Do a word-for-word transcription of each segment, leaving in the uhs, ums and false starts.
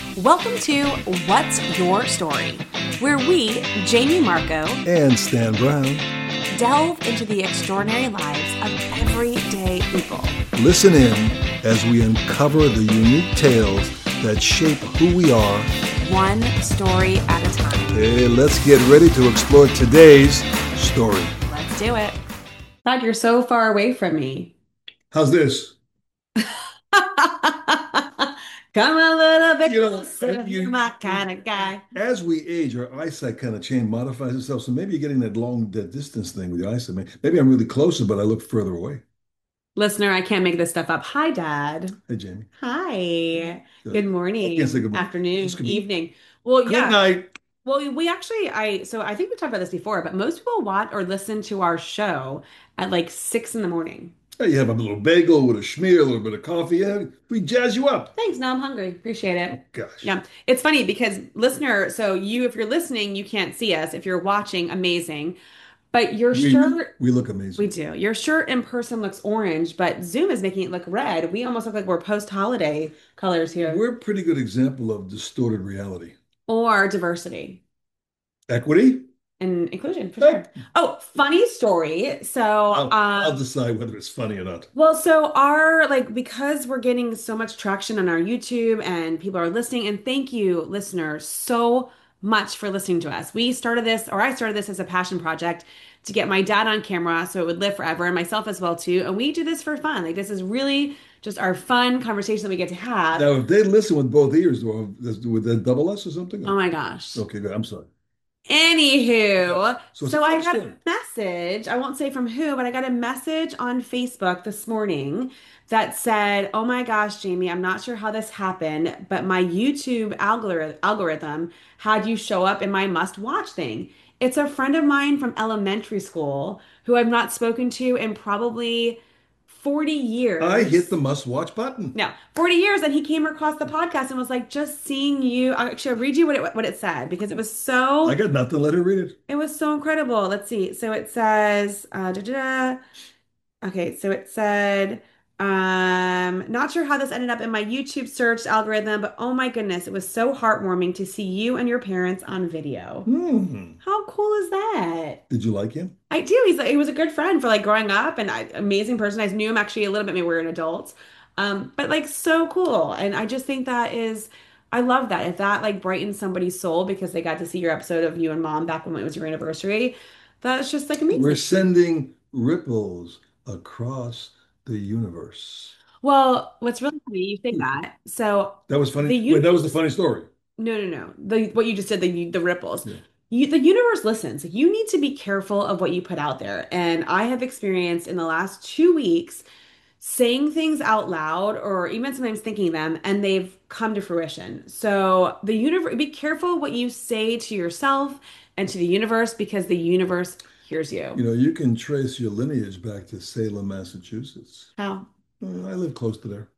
Welcome to What's Your Story, where we, Jamie Marco, and Stan Brown. delve into the extraordinary lives of everyday people. Listen in as we uncover the unique tales that shape who we are. One story at a time. Hey, let's get ready to explore today's story. Let's do it. God, you're so far away from me. How's this? Come a little bit You know, closer, you- you're my kind of guy. As we age, our eyesight kind of change, modifies itself. So maybe you're getting that long that distance thing with your eyesight. May- Maybe I'm really closer, but I look further away. Listener, I can't make this stuff up. Hi, Dad. Hey, Jamie. Hi. Good. Good I morning, can't say good morning. afternoon, Just good morning. evening. Well, Good yeah. night. Well, we actually, I, so I think we talked about this before, but most people watch or listen to our show at like six in the morning. Hey, you have a little bagel with a schmear, a little bit of coffee. Yeah, we jazz you up. Thanks. Now I'm hungry. Appreciate it. Gosh. Yeah. It's funny because listener, so you, if you're listening, you can't see us. If you're watching, amazing. But your We, shirt, we look we amazing. do. Your shirt in person looks orange, but Zoom is making it look red. We almost look like we're post-holiday colors here. We're a pretty good example of distorted reality. Or diversity Equity? and inclusion for Hey, sure. Oh, funny story. So, I'll, I'll um, decide whether it's funny or not. well, so our like because we're getting so much traction on our YouTube and people are listening, and thank you, listeners, so much for listening to us. We started this, or I started this as a passion project to get my dad on camera so it would live forever, and myself as well too. And we do this for fun. Like this is really just our fun conversation that we get to have. Now, if they listen with both ears, or would that double us or something? Oh my gosh. Okay, good. I'm sorry. Anywho, So it's a so I funny got a story. message. I won't say from who, but I got a message on Facebook this morning that said, "Oh my gosh, Jamie, I'm not sure how this happened, but my YouTube algor algorithm had you show up in my must-watch thing." It's a friend of mine from elementary school who I've not spoken to in probably forty I hit years. the must-watch button. No, forty years, and he came across the podcast and was like, just seeing you. Actually, I'll read you what it what it said because it was I so got nothing. Let her read it. it was so incredible. Let's see. So it says, uh, da, da, da. Okay, so it said, um, not sure how this ended up in my YouTube search algorithm, but oh my goodness, it was so heartwarming to see you and your parents on video. Hmm. How cool is that? Did you like him? I do. He's he was a good friend for like growing up and I, amazing person. I knew him actually a little bit maybe we were an adult. Um, but like so cool. And I just think that is I love that. If that like brightens somebody's soul because they got to see your episode of you and mom back when it was your anniversary, that's just like We're amazing. sending ripples across the universe. Well, what's really funny, you say that. So That was funny. the Wait, that was the universe, funny story. no, no, no. The what you just said, the the ripples. Yeah. You, the universe listens. You need to be careful of what you put out there. And I have experienced in the last two weeks saying things out loud or even sometimes thinking them and they've come to fruition. So the universe, be careful what you say to yourself and to the universe because the universe hears You you. know, you can trace your lineage back to Salem, Massachusetts. How? Uh, I live close to there.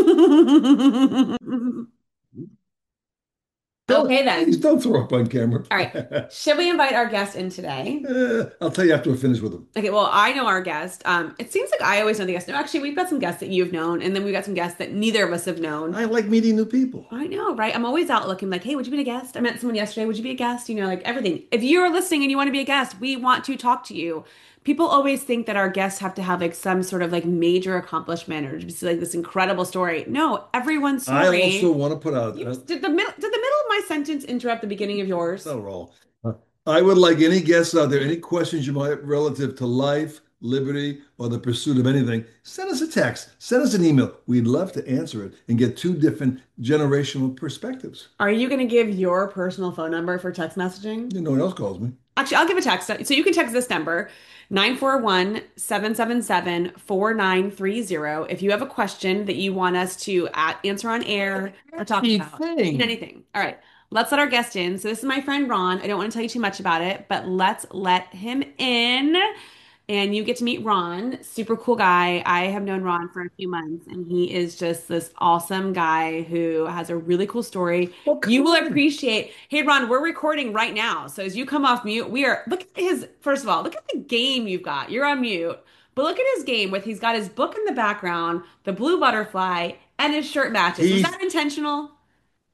Don't, Okay please then. don't throw up on camera. All right. Should we invite our guest in today? Uh, I'll tell you after we're finished with them. Okay, well, I know our guest. Um, it seems like I always know the guest. No, actually, we've got some guests that you've known, and then we've got some guests that neither of us have known. I like meeting new people. I know, right? I'm always out looking like, hey, would you be a guest? I met someone yesterday. Would you be a guest? You know, like everything. If you're listening and you want to be a guest, we want to talk to you. People always think that our guests have to have like some sort of like major accomplishment or just like this incredible story. No, everyone's I also story. want to put out, You, uh, did the middle did the middle of my sentence interrupt the beginning of yours? not at all. Uh, I would like any guests out there, any questions you might have relative to life, liberty, or the pursuit of anything, send us a text, send us an email. We'd love to answer it and get two different generational perspectives. Are you going to give your personal phone number for text messaging? No one else calls me. Actually, I'll give a text. So you can text this number, nine four one, seven seven seven, four nine three zero, if you have a question that you want us to at, answer on air or talk about. Anything. Anything. All right. Let's let our guest in. So this is my friend Ron. I don't want to tell you too much about it, but let's let him in. And you get to meet Ron, super cool guy. I have known Ron for a few months, and he is just this awesome guy who has a really cool story. Well, You come will on. appreciate. Hey, Ron, we're recording right now. So as you come off mute, we are, look at his, first of all, look at the game you've got. You're on mute, but look at his game with, he's got his book in the background, the blue butterfly, and his shirt matches. Was He's that intentional?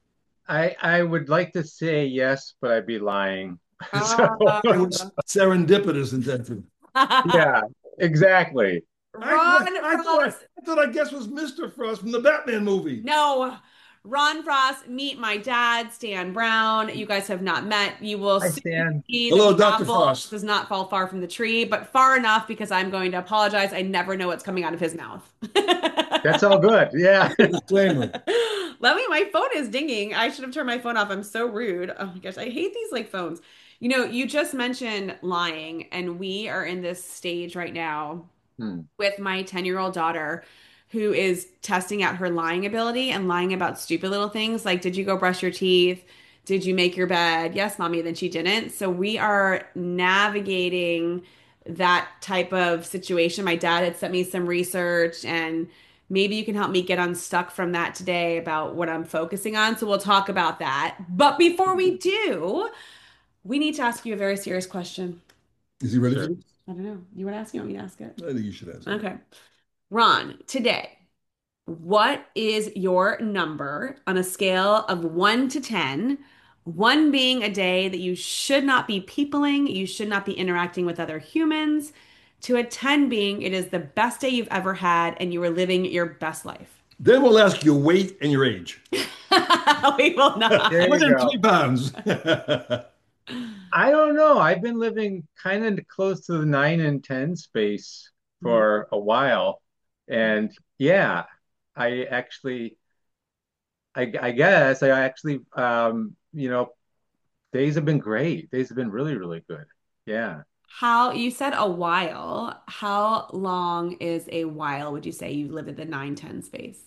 I I would like to say yes, but I'd be lying. So It was Uh, serendipitous intention. yeah, exactly. I, Ron I thought I, Frost. I thought I guess was mister Frost from the Batman movie. No, Ron Frost, meet my dad, Stan Brown. You guys have not met. You will I soon stand. see that Hello, the doctor apple Frost. does not fall far from the tree, but far enough because I'm going to apologize. I never know what's coming out of his mouth. That's all good. Yeah. Disclaimer. Let me, my phone is dinging. I should have turned my phone off. I'm so rude. Oh my gosh, I hate these like phones. You know, you just mentioned lying, and we are in this stage right now Hmm. with my ten-year-old daughter who is testing out her lying ability and lying about stupid little things like, did you go brush your teeth? Did you make your bed? Yes, mommy. Then she didn't. So we are navigating that type of situation. My dad had sent me some research, and maybe you can help me get unstuck from that today about what I'm focusing on. So we'll talk about that. But before we do, we need to ask you a very serious question. Is he ready for Sure. this? I don't know. You want to ask me? You want me to ask it? I think you should ask him. Okay. Ron, today, what is your number on a scale of one to ten? One being a day that you should not be peopling, you should not be interacting with other humans, to a ten being it is the best day you've ever had and you are living your best life. Then we'll ask your weight and your age. We will There not. you Within go. three pounds. I don't know. I've been living kind of close to the nine and ten space for a while. And yeah, I actually, I, I guess I actually, um, you know, days have been great. Days have been really, really good. Yeah. How you said a while. How long is a while, would you say you live in the nine ten space?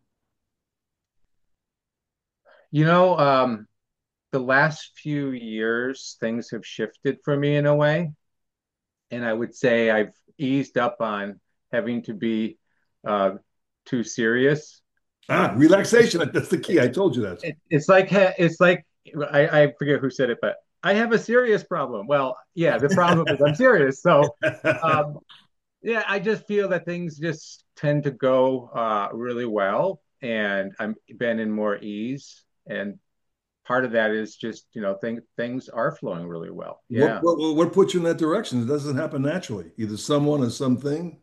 You know, um, the last few years, things have shifted for me in a way. And I would say I've eased up on having to be uh, too serious. Ah, relaxation. That's the key. I told you that. It, it's like it's like I, I forget who said it, but I have a serious problem. Well, yeah, the problem is I'm serious. So, um, yeah, I just feel that things just tend to go uh, really well, and I'm been in more ease, and part of that is just you know things things are flowing really well. What, Yeah. what what put you in that direction? It doesn't happen naturally. Either someone or something.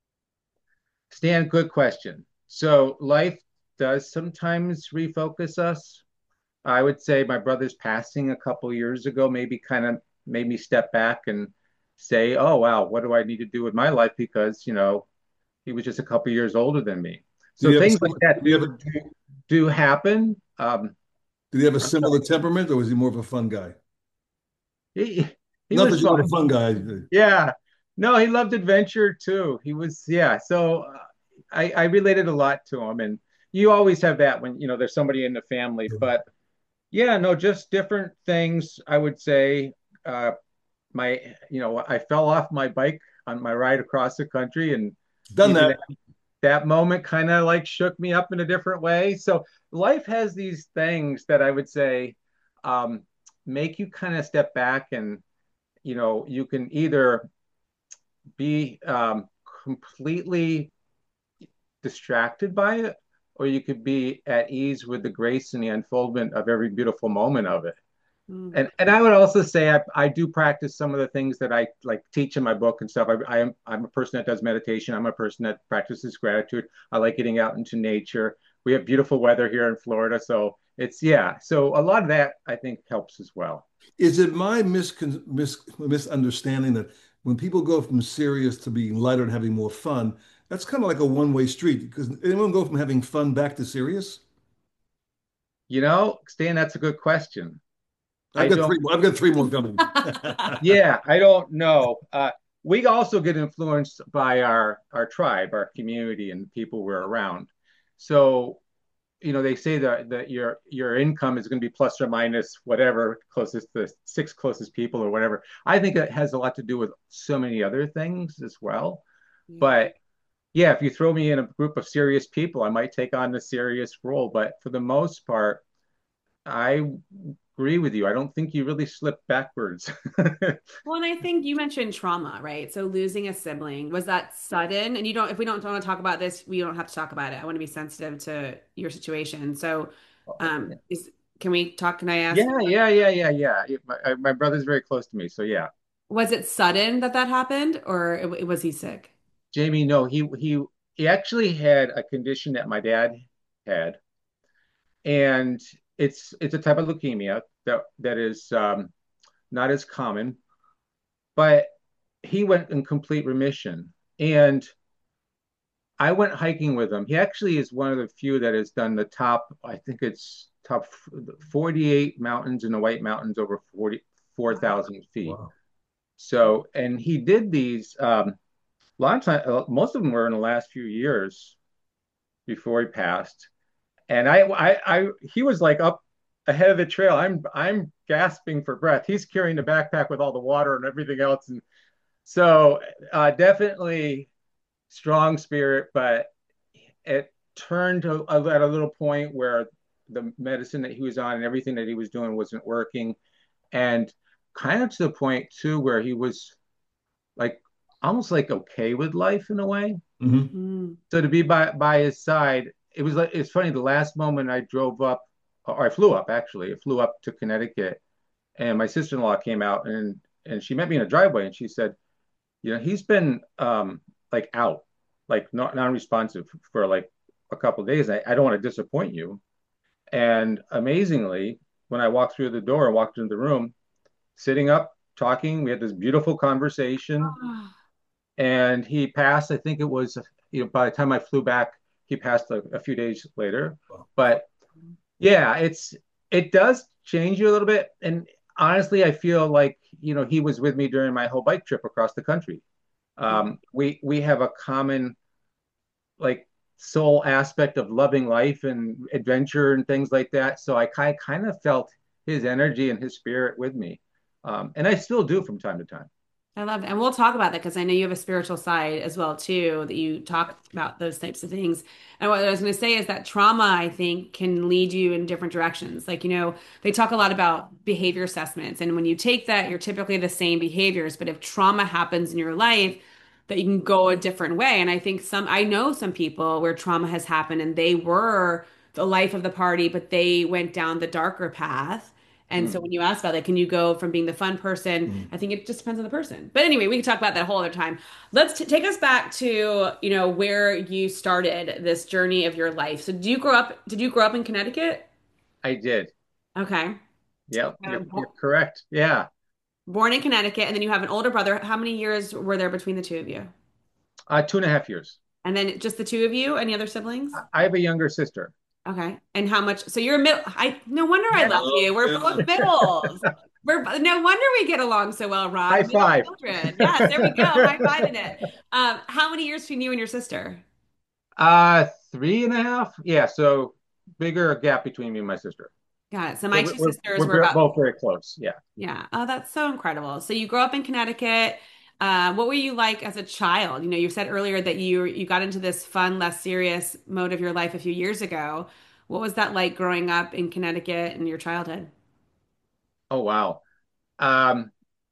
Stan, good question. So life does sometimes refocus us. I would say my brother's passing a couple years ago maybe kind of made me step back and say, "Oh wow, what do I need to do with my life?" Because you know he was just a couple years older than me. Did So he have a things like similar, that did he have do a, do, do happen. Um, did he have a I'm similar sorry. temperament, or was he more of a fun guy? He he Not was that you're not a fun. fun guy. Yeah. No, he loved adventure too. He was, yeah. So uh, I, I related a lot to him. And you always have that when, you know, there's somebody in the family. But yeah, no, just different things. I would say uh, my, you know, I fell off my bike on my ride across the country. And Done even that. that, that moment kind of like shook me up in a different way. So life has these things that I would say um, make you kind of step back and, you know, you can either be um, completely distracted by it, or you could be at ease with the grace and the unfoldment of every beautiful moment of it. Mm. And and I would also say I, I do practice some of the things that I like teach in my book and stuff. I, I am I'm a person that does meditation. I'm a person that practices gratitude. I like getting out into nature. We have beautiful weather here in Florida, so it's yeah. So a lot of that I think helps as well. Is it my miscon mis misunderstanding that when people go from serious to being lighter and having more fun, that's kind of like a one-way street? Because anyone go from having fun back to serious? You know, Stan, that's a good question. I've I got three. don't I've got three more coming. Yeah, I don't know. Uh, we also get influenced by our our tribe, our community, and the people we're around. So, you know, they say that that your your income is going to be plus or minus whatever closest the six closest people or whatever. I think it has a lot to do with so many other things as well. Yeah. But yeah, if you throw me in a group of serious people, I might take on the serious role. But for the most part, I agree with you. I don't think you really slip backwards. Well, and I think you mentioned trauma, right? So losing a sibling, was that sudden? And you don't, if we don't want to talk about this, we don't have to talk about it. I want to be sensitive to your situation. So, um, is Can we talk? Can I ask? Yeah, yeah, yeah, yeah, yeah. It- my, I- my brother's very close to me, so yeah. Was it sudden that that happened, or it- was he sick? Jamie, no, he he he actually had a condition that my dad had, and it's it's a type of leukemia that that is um, not as common, but he went in complete remission. And I went hiking with him. He actually is one of the few that has done the top, I think it's top forty-eight mountains in the White Mountains over forty-four thousand feet. Wow. So, and he did these, um, a lot of time, uh, most of them were in the last few years before he passed. And I, I, I, he was like up ahead of the trail. I'm, I'm gasping for breath. He's carrying the backpack with all the water and everything else. And so, uh, definitely strong spirit, but it turned to, at a little point where the medicine that he was on and everything that he was doing wasn't working, and kind of to the point too where he was like almost like okay with life in a way. Hmm. Mm. So to be by by his side, it was like it's funny. The last moment I drove up, or I flew up actually, I flew up to Connecticut, and my sister-in-law came out and and she met me in a driveway, and she said, you know, he's been um like out, like not non-responsive for like a couple of days. I, I don't want to disappoint you. And amazingly, when I walked through the door and walked into the room, sitting up, talking, we had this beautiful conversation. And he passed, I think it was, you know, by the time I flew back, he passed a, a few days later. But yeah, it's it does change you a little bit. And honestly, I feel like, you know, he was with me during my whole bike trip across the country. Um, we we have a common like soul aspect of loving life and adventure and things like that. So I kind kind of felt his energy and his spirit with me, um, and I still do from time to time. I love it. And we'll talk about that because I know you have a spiritual side as well too, that you talk about those types of things. And what I was going to say is that trauma, I think, can lead you in different directions. Like, you know, they talk a lot about behavior assessments. And when you take that, you're typically the same behaviors. But if trauma happens in your life, that you can go a different way. And I think some, I know some people where trauma has happened and they were the life of the party, but they went down the darker path. And so Hmm. when you ask about that, can you go from being the fun person? Mm. I think it just depends on the person. But anyway, we can talk about that a whole other time. Let's t take us back to, you know, where you started this journey of your life. So do you grow up, did you grow up in Connecticut? I did. Okay. Yep, Uh, you're you're bo- correct. Yeah, Born in Connecticut, and then you have an older brother. How many years were there between the two of you? uh, two and a half years. And then just the two of you? Any other I, siblings? I have a younger sister. Okay. And how much? So you're a middle. I no wonder I love Oh, you. We're yeah. both middles. We're no wonder we get along so well, High Ron. Middle five. children. Yes, there we go. High fiving it. Um, how many years between you and your sister? Uh, three and a half. Yeah, so bigger gap between me and my sister. Got it. So my We're two we're sisters were we're about, both very close. Yeah. yeah. Oh, that's so incredible. So you grew up in Connecticut. Uh, what were you like as a child? You know, you said earlier that you you got into this fun, less serious mode of your life a few years ago. What was that like growing up in Connecticut in your childhood? Oh wow. Um,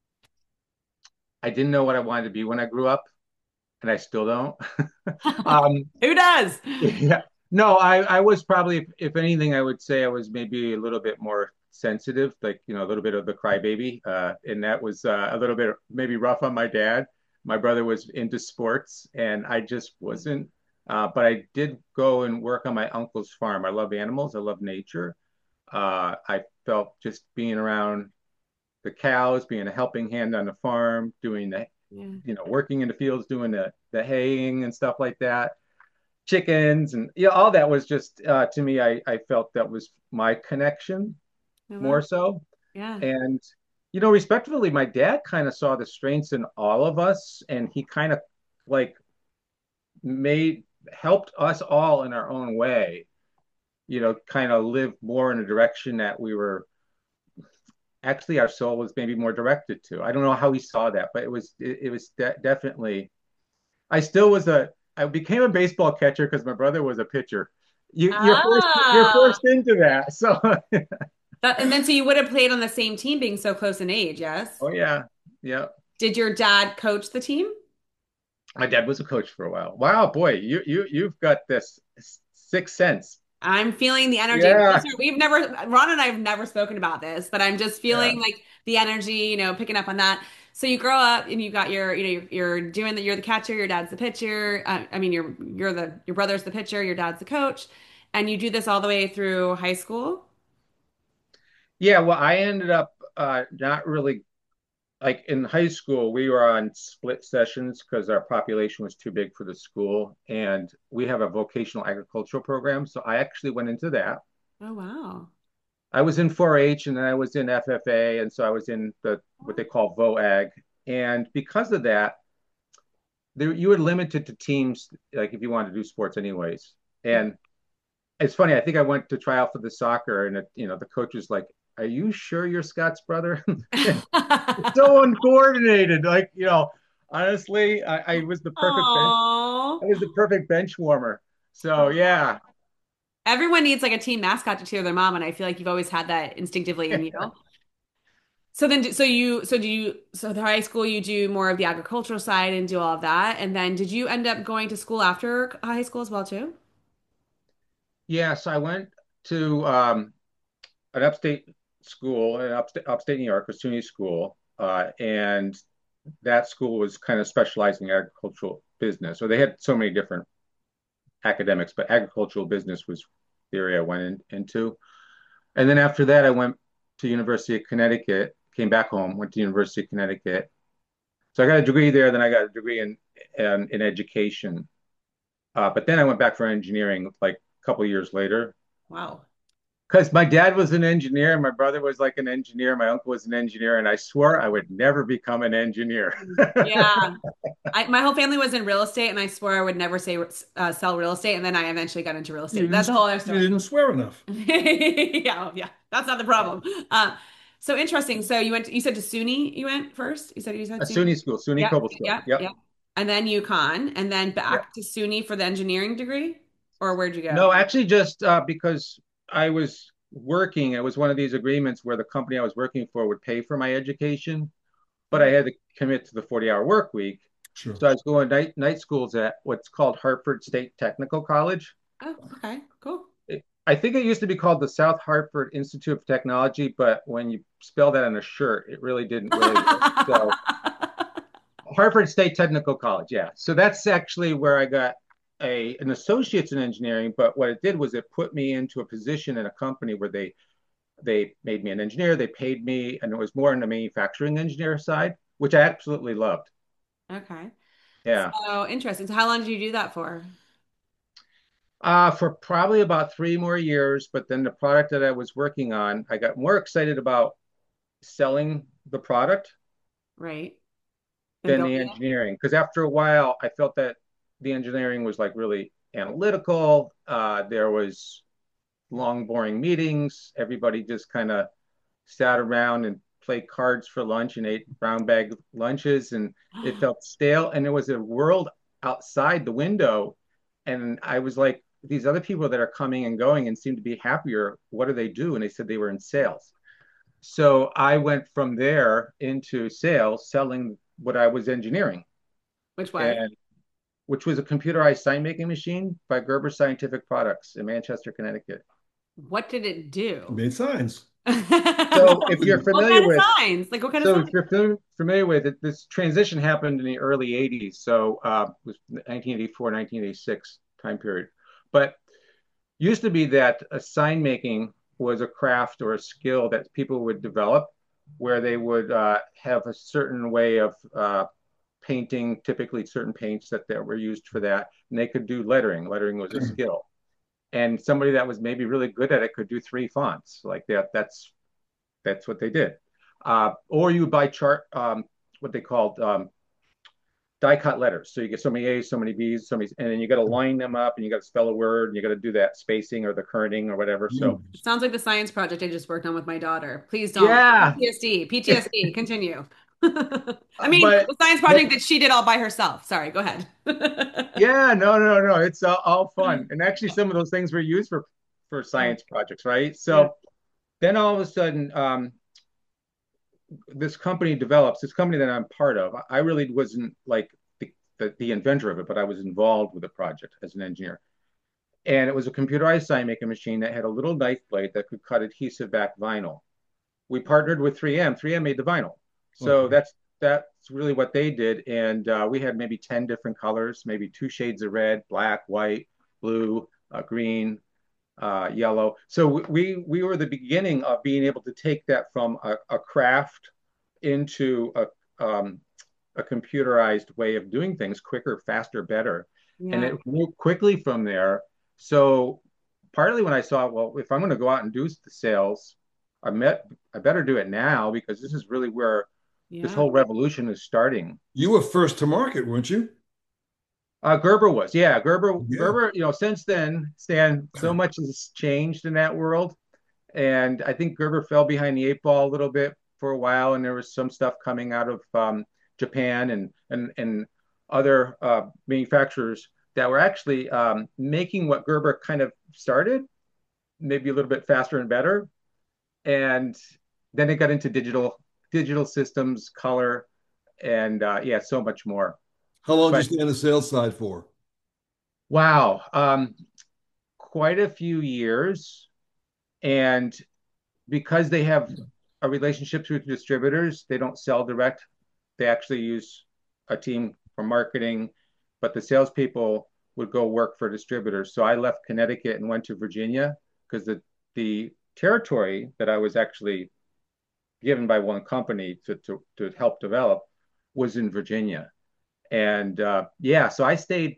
I didn't know what I wanted to be when I grew up, and I still don't. Um, Who does? yeah. No, I, I was probably, if, if anything, I would say I was maybe a little bit more sensitive, like, you know, a little bit of the crybaby. Uh, and that was uh, a little bit maybe rough on my dad. My brother was into sports, and I just wasn't. Uh, but I did go and work on my uncle's farm. I love animals, I love nature. Uh, I felt just being around the cows, being a helping hand on the farm, doing the, Yeah. you know, working in the fields, doing the, the haying and stuff like that, chickens, and yeah, all that was just uh, to me. I I felt that was my connection Oh, more wow. so, Yeah. and you know, respectively, my dad kind of saw the strengths in all of us, and he kind of like made helped us all in our own way. You know, kind of live more in a direction that we were actually our soul was maybe more directed to. I don't know how he saw that, but it was it, it was de- definitely. I still was a. I became a baseball catcher because my brother was a pitcher. You you're forced you're Ah, forced into that. So that, and then so you would have played on the same team being so close in age, yes? oh yeah, yeah. Did your dad coach the team? My dad was a coach for a while. Wow, boy, you you you've got this sixth sense. I'm feeling the energy. Those Yeah, are- We've never, Ron and I have never spoken about this, but I'm just yeah. feeling like the energy, you know, picking up on that. So you grow up and you got your, you know, you're, you're doing that. You're the catcher, your dad's the pitcher. Uh, I mean, you're you're the your brother's the pitcher, your dad's the coach, and you do this all the way through high school. Yeah, well, I ended up uh, not really like in high school, we were on split sessions because our population was too big for the school. And we have a vocational agricultural program. So I actually went into that. Oh wow. I was in four H and then I was in F F A. And so I was in the what they call VOAG. And because of that, there, you were limited to teams, like if you wanted to do sports anyways. And it's funny, I think I went to try out for the soccer and it, you know, the coach was like, are you sure you're Scott's brother? So uncoordinated. Like, you know, honestly, I, I was the perfect bench. Oh. I was the perfect bench warmer. So yeah. Everyone needs like a team mascot to cheer their mom, and I feel like you've always had that instinctively in you. So then, so you, so do you, so the high school, you do more of the agricultural side and do all of that. And then did you end up going to school after high school as well too? Yeah. So I went to um, an upstate school in upstate, upstate New York, a SUNY school. Uh, and that school was kind of specializing in agricultural business. So they had so many different academics, but agricultural business was the area I went in, into. And then after that, I went to University of Connecticut, came back home, went to University of Connecticut. So I got a degree there, then I got a degree in in, in education. Uh, but then I went back for engineering like a couple of years later Wow. because my dad was an engineer, my brother was like an engineer, my uncle was an engineer, and I swore I would never become an engineer. Yeah. I, my whole family was in real estate, and I swore I would never say uh, sell real estate. And then I eventually got into real You estate. That's a didn't, whole other you story. didn't swear enough. Yeah, yeah, that's not the problem. Uh, so interesting. So you went, you said to SUNY you went first? You said you said A SUNY? SUNY school, SUNY Yeah, Cobblestone. yeah, Yep. yeah. And then UConn, and then Yep. back to SUNY for the engineering degree? Or where'd you go? No, actually, just uh, because I was working, it was one of these agreements where the company I was working for would pay for my education, but I Oh, had to commit to the forty hour work week. Sure. So I was going night night schools at what's called Hartford State Technical College. oh, okay, cool. It, I think it used to be called the South Hartford Institute of Technology, but when you spell that on a shirt, it really didn't really work. So Hartford State Technical College, yeah. So that's actually where I got a an associate's in engineering. But what it did was it put me into a position in a company where they they made me an engineer, they paid me, and it was more on the manufacturing engineer side, which I absolutely loved. Okay. Yeah. So interesting. So how long did you do that for? Uh, for probably about three more years, but then the product that I was working on, I got more excited about selling the product Right. And than the building it? engineering. Because after a while, I felt that the engineering was like really analytical. Uh, there was long, boring meetings. Everybody just kind of sat around and played cards for lunch and ate brown bag lunches, and it felt stale. And there was a world outside the window, and I was like, these other people that are coming and going and seem to be happier, what do they do? And they said they were in sales. So I went from there into sales, selling what I was engineering, Which was? and which was a computerized sign making machine by Gerber Scientific Products in Manchester, Connecticut. What did it You do? made signs. So if you're What familiar kind of with, signs? Like what kind of so if signs? you're familiar with it, this transition happened in the early eighties. So uh, it was nineteen eighty-four, nineteen eighty-six time period. But used to be that a sign making was a craft or a skill that people would develop where they would uh, have a certain way of uh, painting, typically certain paints that, that were used for that. And they could do lettering. Lettering was a skill. And somebody that was maybe really good at it could do three fonts like that. That's that's what they did. Uh, or you buy chart, um, what they called um, die cut letters. So you get so many A's, so many B's, so many, and then you got to line them up and you got to spell a word and you got to do that spacing or the kerning or whatever. So Mm. Sounds like the science project I just worked on with my daughter. Please don't. yeah, P T S D, P T S D, continue. I mean, but the science but project that she did all by herself. Sorry, go ahead. yeah, no, no, no, it's all, all fun. And actually, some of those things were used for for Yeah, science projects, right? yeah. So then all of a sudden, um, this company develops this company that I'm part of. I really wasn't like the, the, the inventor of it, but I was involved with the project as an engineer. And it was a computerized sign making machine that had a little knife blade that could cut adhesive back vinyl. We partnered with three M. three M made the vinyl. So Okay. that's that's really what they did. And uh, we had maybe ten different colors, maybe two shades of red, black, white, blue, uh, green, uh, yellow. So we we were the beginning of being able to take that from a, a craft into a um, a computerized way of doing things quicker, faster, better. And Yeah. it moved quickly from there. So partly when I saw, well, if I'm going to go out and do the sales, I met I better do it now because this is really where this Yeah. whole revolution is starting. You were first to market, weren't you? Uh, Gerber was, yeah, Gerber, Yeah. Gerber. You know, since then, Stan, so much has changed in that world, and I think Gerber fell behind the eight ball a little bit for a while, and there was some stuff coming out of um, Japan and and and other uh, manufacturers that were actually um, making what Gerber kind of started, maybe a little bit faster and better, and then it got into digital digital systems, color, and uh, yeah, so much more. How long did you But stay on the sales side for? wow, um, quite a few years. And because they have a relationship through distributors, they don't sell direct. They actually use a team for marketing, but the salespeople would go work for distributors. So I left Connecticut and went to Virginia because the the territory that I was actually given by one company to to, to help develop was in Virginia. And uh, yeah, so I stayed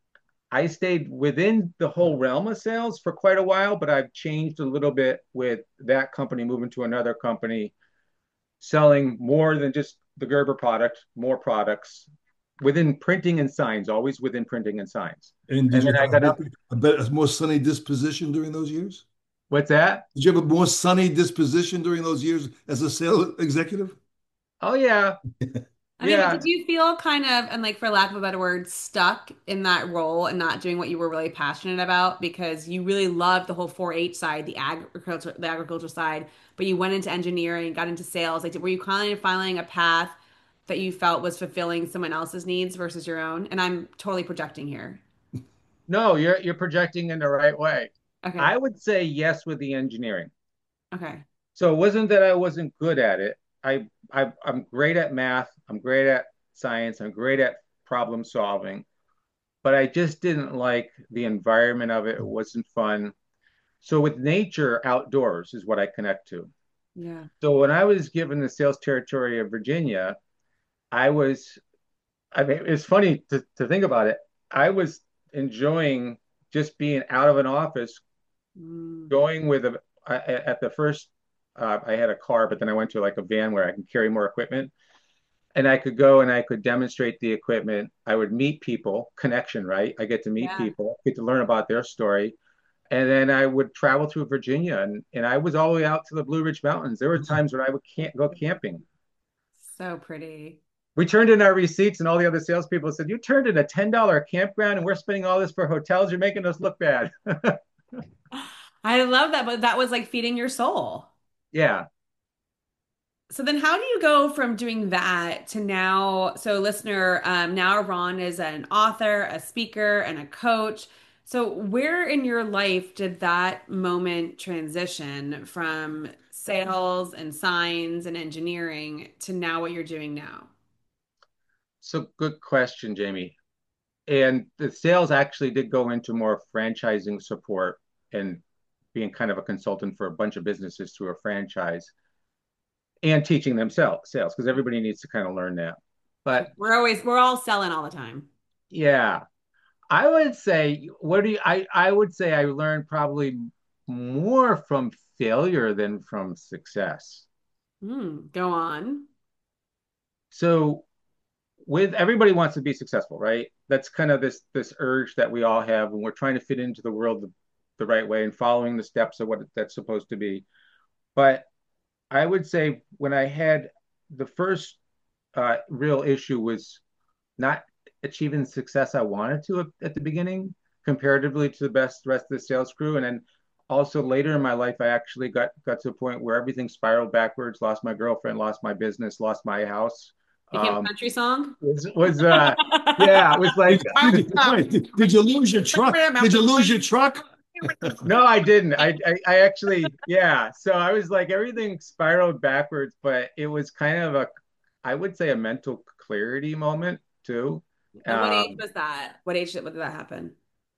I stayed within the whole realm of sales for quite a while, but I've changed a little bit with that company moving to another company, selling more than just the Gerber product, more products within printing and signs, always within printing and signs. And did And you then I have a got bit, up. a bit a more sunny disposition during those years? What's that? Did you have a more sunny disposition during those years as a sales executive? Oh yeah, I mean, but yeah. did you feel kind of, and like for lack of a better word, stuck in that role and not doing what you were really passionate about because you really loved the whole four H side, the agriculture, the agriculture side, but you went into engineering, got into sales. Like, were you kind of finding a path that you felt was fulfilling someone else's needs versus your own? And I'm totally projecting here. No, you're you're projecting in the right way. I Okay. would say yes with the engineering. Okay. So it wasn't that I wasn't good at it. I, I I'm great at math. I'm great at science. I'm great at problem solving, but I just didn't like the environment of it. It wasn't fun. So with nature, outdoors is what I connect to. Yeah. So when I was given the sales territory of Virginia, I was, I mean, it's funny to, to think about it. I was enjoying just being out of an office, Mm, going with a, I, at the first, uh, I had a car, but then I went to like a van where I can carry more equipment and I could go and I could demonstrate the equipment. I would meet people, connection, right? I get to meet yeah. people, get to learn about their story. And then I would travel through Virginia and, and I was all the way out to the Blue Ridge Mountains. There were times when I would can't go camping. So pretty. We turned in our receipts and all the other salespeople said, you turned in a ten dollar campground and we're spending all this for hotels. You're making us look bad. I love that, but that was like feeding your soul. Yeah. So then how do you go from doing that to now? So listener, um, now Ron is an author, a speaker, and a coach. So where in your life did that moment transition from sales and signs and engineering to now what you're doing now? So good question, Jamie. And the sales actually did go into more franchising support and being kind of a consultant for a bunch of businesses through a franchise and teaching them sell, sales because everybody needs to kind of learn that. Sure. But We're always we're all selling all the time. yeah, I would say what do you, I I would say I learned probably more from failure than from success. Hmm, go on. So with everybody wants to be successful, right? That's kind of this this urge that we all have when we're trying to fit into the world the, the right way and following the steps of what that's supposed to be. But I would say when I had the first uh, real issue was not achieving the success I wanted to at, at the beginning, comparatively to the best rest of the sales crew. And then also later in my life, I actually got got to a point where everything spiraled backwards, lost my girlfriend, lost my business, lost my house, Became a Um, country song. was was uh yeah, it was like Did, did, wait, did, did you lose your truck? Did you lose your truck? no, I didn't. I, I I actually yeah. So I was like everything spiraled backwards, but it was kind of a I would say a mental clarity moment too. And what age Um, was that? What age did, what did that happen?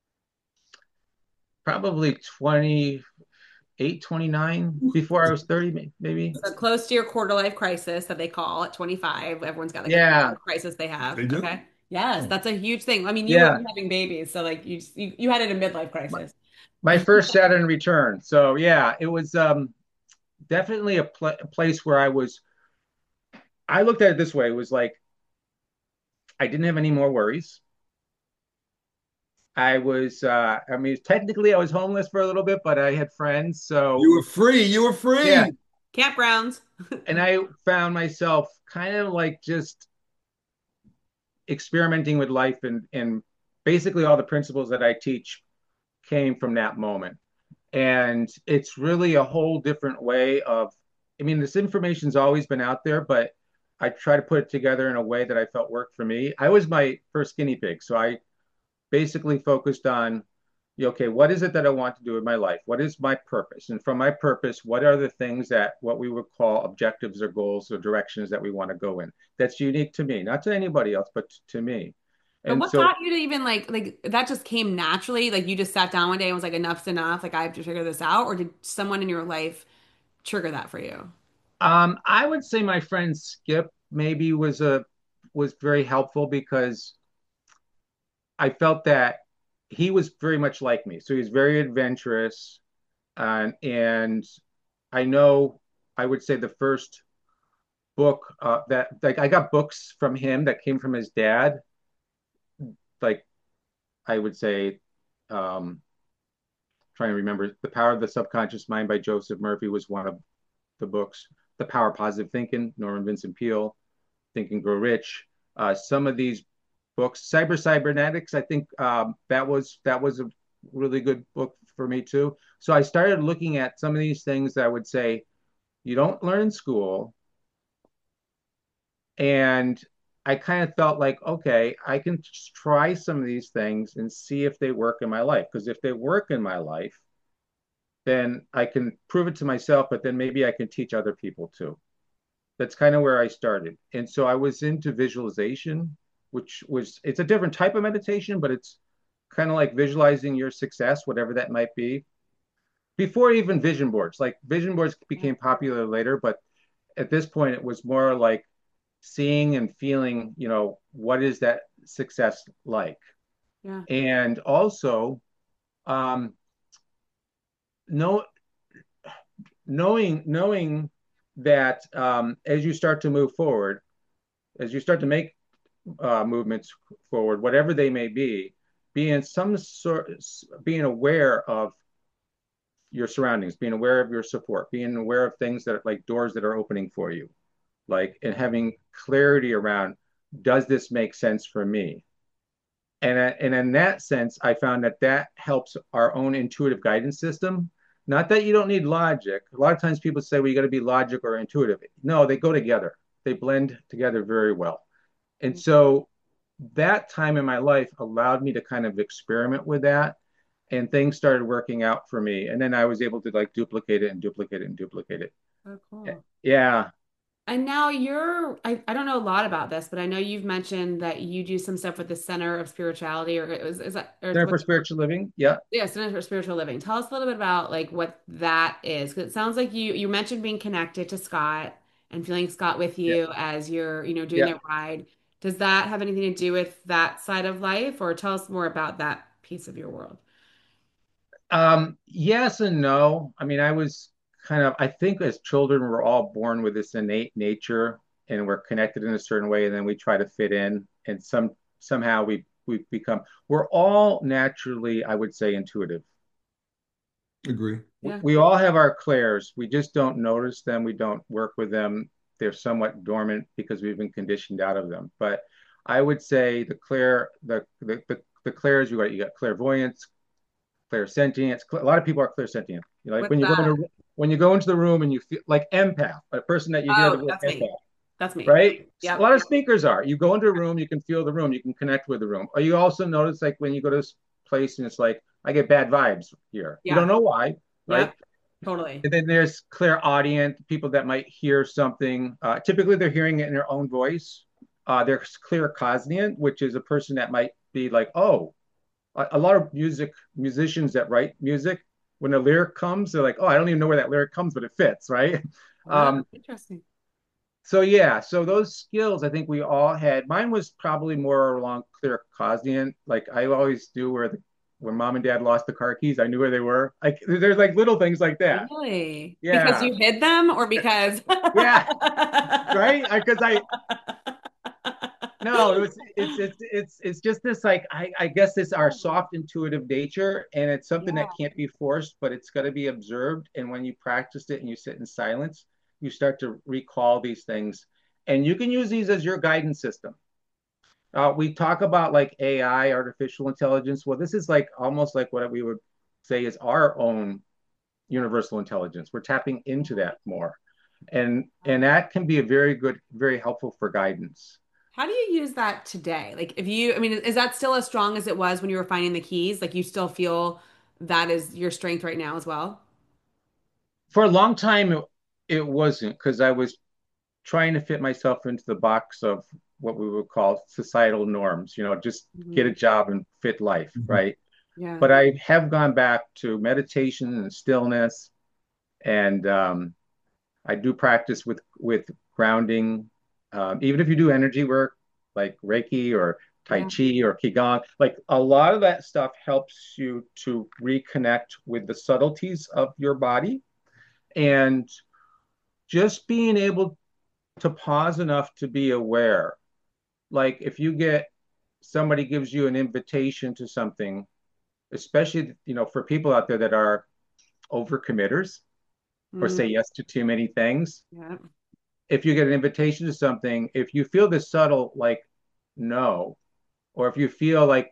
Probably twenty eight, twenty nine before I was thirty, maybe. So close to your quarter life crisis that they call at twenty-five. Everyone's got like a quarter Yeah, life crisis they have. They do. Okay. Yes, Oh. that's a huge thing. I mean, you were yeah. having babies, so like you you, you had it a midlife My, crisis. my first Saturn return. So yeah, it was um definitely a, pl a place where I was. I looked at it this way. It was like I didn't have any more worries. I was, uh, I mean, technically I was homeless for a little bit, but I had friends. You So were free. You were yeah. free. Campgrounds. And I found myself kind of like just experimenting with life and, and basically all the principles that I teach came from that moment. And it's really a whole different way of, I mean, this information's always been out there, but I try to put it together in a way that I felt worked for me. I was my first guinea pig. So I basically focused on, okay, what is it that I want to do in my life? What is my purpose? And from my purpose, what are the things that what we would call objectives or goals or directions that we want to go in? That's unique to me, not to anybody else, but to me. But And what so got you to even like like that just came naturally? Like you just sat down one day and was like, enough's enough. Like I have to figure this out, or did someone in your life trigger that for you? um, I would say my friend Skip maybe was a was very helpful because I felt that he was very much like me. So he's very adventurous, uh, and I know I would say the first book uh, that like I got books from him that came from his dad. Like I would say, um, trying to remember, The Power of the Subconscious Mind by Joseph Murphy was one of the books. The Power of Positive Thinking, Norman Vincent Peale, Think and Grow Rich. Uh, some of these books, Cyber Cybernetics, I think um, that was that was a really good book for me too. So I started looking at some of these things that I would say you don't learn in school. And I kind of felt like, okay, I can try some of these things and see if they work in my life. Because if they work in my life, then I can prove it to myself, but then maybe I can teach other people too. That's kind of where I started. And so I was into visualization, which was, it's a different type of meditation, but it's kind of like visualizing your success, whatever that might be. Before even vision boards, like vision boards Yeah. became popular later, but at this point, it was more like seeing and feeling, you know, what is that success like? Yeah. And also, um, know, knowing knowing that um, as you start to move forward, as you start to make uh, movements forward, whatever they may be, being some sort, being aware of your surroundings, being aware of your support, being aware of things that are like doors that are opening for you, like and having clarity around, does this make sense for me? And, and in that sense, I found that that helps our own intuitive guidance system. Not that you don't need logic. A lot of times people say, well, you got to be logic or intuitive. No, they go together. They blend together very well. And so that time in my life allowed me to kind of experiment with that. And things started working out for me. And then I was able to like duplicate it and duplicate it and duplicate it. Oh, cool. Yeah. And now you're, I, I don't know a lot about this, but I know you've mentioned that you do some stuff with the Center of Spirituality, or is, is that, or Center for what's, Spiritual Living. Yeah. yeah, Center for Spiritual Living. Tell us a little bit about like what that is. Because it sounds like you, you mentioned being connected to Scott and feeling Scott with Yeah. you as you're, you know, doing Yeah. the ride. Does that have anything to do with that side of life, or tell us more about that piece of your world? Um, yes and no. I mean, I was kind of, I think as children, we're all born with this innate nature and we're connected in a certain way, and then we try to fit in. And some somehow we we become, we're all naturally, I would say, intuitive. Agree. We, Yeah. we all have our clairs. We just don't notice them. We don't work with them. They're somewhat dormant because we've been conditioned out of them. But I would say the clair, the the the, the clairs, you got you got clairvoyance, clairsentience. A lot of people are clairsentient. You know, like What's when you go that? into when you go into the room and you feel like empath, a person that you hear the Oh, word that's me. empath. That's me. right? A Yep. lot of speakers are. You go into a room, you can feel the room, you can connect with the room. Or you also notice like when you go to this place and it's like, I get bad vibes here. You don't Yeah. know why, right? Yep. Totally. And then there's clairaudient, people that might hear something. Uh, typically, they're hearing it in their own voice. Uh, there's claircognizant, which is a person that might be like, oh, a, a lot of music musicians that write music, when a lyric comes, they're like, oh, I don't even know where that lyric comes, but it fits, right? Oh, Um, interesting. so yeah, so those skills I think we all had. Mine was probably more along claircognizant, like I always do where the when mom and dad lost the car keys, I knew where they were. Like there's like little things like that. Really? Because Yeah. you hid them or because Yeah, right? Because I, 'cause I no, it was it's it's it's it's just this like I I guess this our soft intuitive nature, and it's something Yeah. that can't be forced, but it's got to be observed. And when you practice it and you sit in silence, you start to recall these things, and you can use these as your guidance system. Uh, we talk about like A I, artificial intelligence. Well, this is like almost like what we would say is our own universal intelligence. We're tapping into that more, and and that can be a very good, very helpful for guidance. How do you use that today? Like if you, I mean, is that still as strong as it was when you were finding the keys? Like you still feel that is your strength right now as well? For a long time, it, it wasn't because I was trying to fit myself into the box of what we would call societal norms. You know, just get Hmm. a job and fit life, Mhm. right? Yeah. But I have gone back to meditation and stillness, and um, I do practice with with grounding. Um, even if you do energy work like Reiki or Tai Yeah. Chi or Qigong, like a lot of that stuff helps you to reconnect with the subtleties of your body and just being able to pause enough to be aware. Like if you get somebody gives you an invitation to something, especially you know for people out there that are overcommitters or say Mm, yes to too many things, yeah. if you get an invitation to something, if you feel this subtle like no, or if you feel like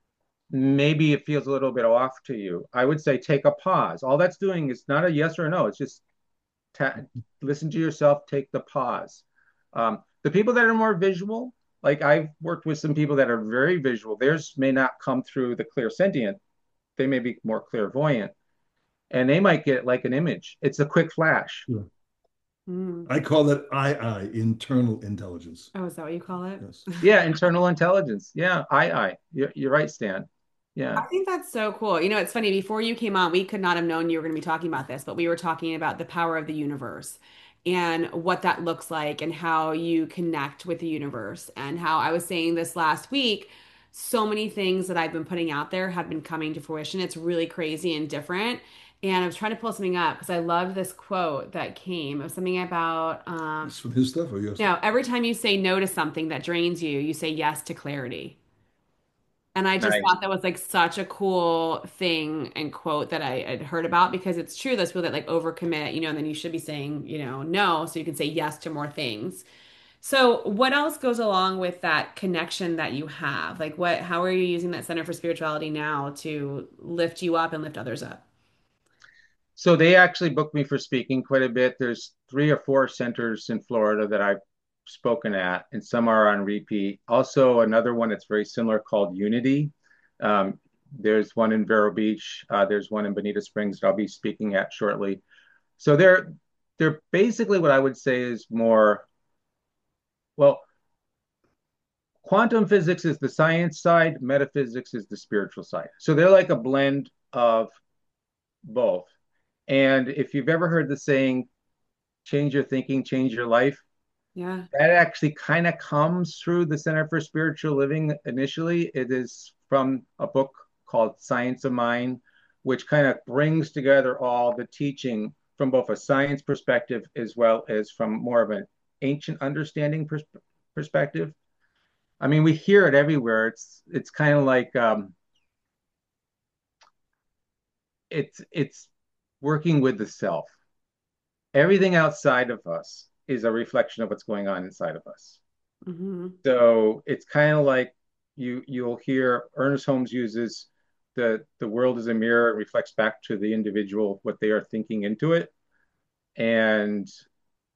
maybe it feels a little bit off to you, I would say take a pause. All that's doing is not a yes or a no. It's just ta- listen to yourself, take the pause. Um, the people that are more visual, like I've worked with some people that are very visual, theirs may not come through the clear sentient. They may be more clairvoyant and they might get like an image. It's a quick flash. Sure. Mm. I call that I I, internal intelligence. Oh, is that what you call it? Yes. Yeah, internal intelligence. Yeah, I, I. You're, you're right, Stan. Yeah. I think that's so cool. You know, it's funny, before you came on, we could not have known you were going to be talking about this, but we were talking about the power of the universe and what that looks like and how you connect with the universe. And how I was saying this last week, so many things that I've been putting out there have been coming to fruition. It's really crazy and different. And I was trying to pull something up because I loved this quote that came. It was something about, um, It's from his stuff or your stuff? no, every time you say no to something that drains you, you say yes to clarity. And I just Nice. thought that was like such a cool thing and quote that I had heard about, because it's true. Those people that like overcommit, you know, and then you should be saying, you know, no, so you can say yes to more things. So what else goes along with that connection that you have? Like what, how are you using that Center for Spirituality now to lift you up and lift others up? So they actually booked me for speaking quite a bit. There's three or four centers in Florida that I've spoken at, and some are on repeat. Also, another one that's very similar called Unity. Um, there's one in Vero Beach. Uh, there's one in Bonita Springs that I'll be speaking at shortly. So they're they're basically what I would say is more well, quantum physics is the science side, metaphysics is the spiritual side. So they're like a blend of both. And if you've ever heard the saying, change your thinking, change your life, Yeah. that actually kind of comes through the Center for Spiritual Living initially. It is from a book called Science of Mind, which kind of brings together all the teaching from both a science perspective as well as from more of an ancient understanding pers- perspective. I mean, we hear it everywhere. It's it's kind of like um, it's it's working with the self. Everything outside of us is a reflection of what's going on inside of us. Hmm. So it's kind of like you you'll hear Ernest Holmes uses the the world is a mirror, it reflects back to the individual what they are thinking into it. And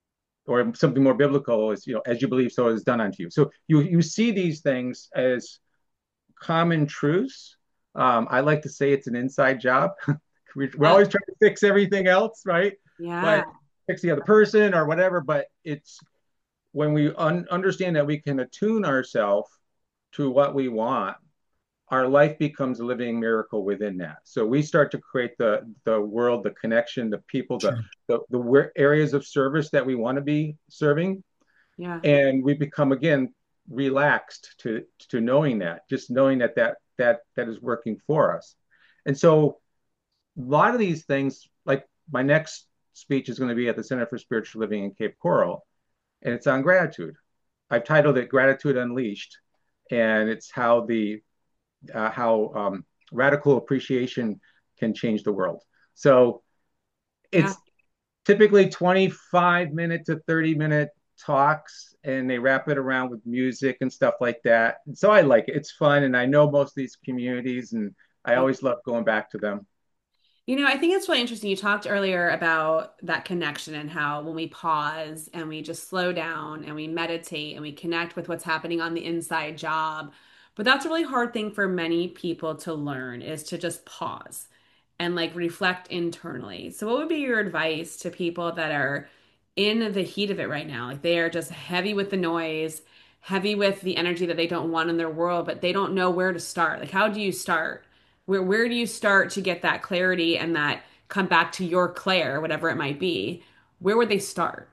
or something more biblical is, you know, as you believe, so it is done unto you. So you you see these things as common truths. Um, I like to say it's an inside job. we, we're Yeah. always trying to fix everything else, right? Yeah. But fix the other person or whatever. But it's when we un understand that we can attune ourselves to what we want, our life becomes a living miracle within that. So we start to create the the world, the connection, the people, the Sure. the, the areas of service that we want to be serving, Yeah. and we become again relaxed to to knowing that, just knowing that that that that is working for us. And so a lot of these things, like my next speech is going to be at the Center for Spiritual Living in Cape Coral, and it's on gratitude. I've titled it Gratitude Unleashed, and it's how the uh, how um, radical appreciation can change the world. So Yeah. it's typically twenty-five minute to thirty minute talks, and they wrap it around with music and stuff like that. And so I like it. It's fun. And I know most of these communities, and I Yeah. always love going back to them. You know, I think it's really interesting. You talked earlier about that connection and how when we pause and we just slow down and we meditate and we connect with what's happening on the inside job. But that's a really hard thing for many people to learn is to just pause and like reflect internally. So, what would be your advice to people that are in the heat of it right now? Like they are just heavy with the noise, heavy with the energy that they don't want in their world, but they don't know where to start. Like, how do you start? Where where do you start to get that clarity and that come back to your Claire, whatever it might be? Where would they start?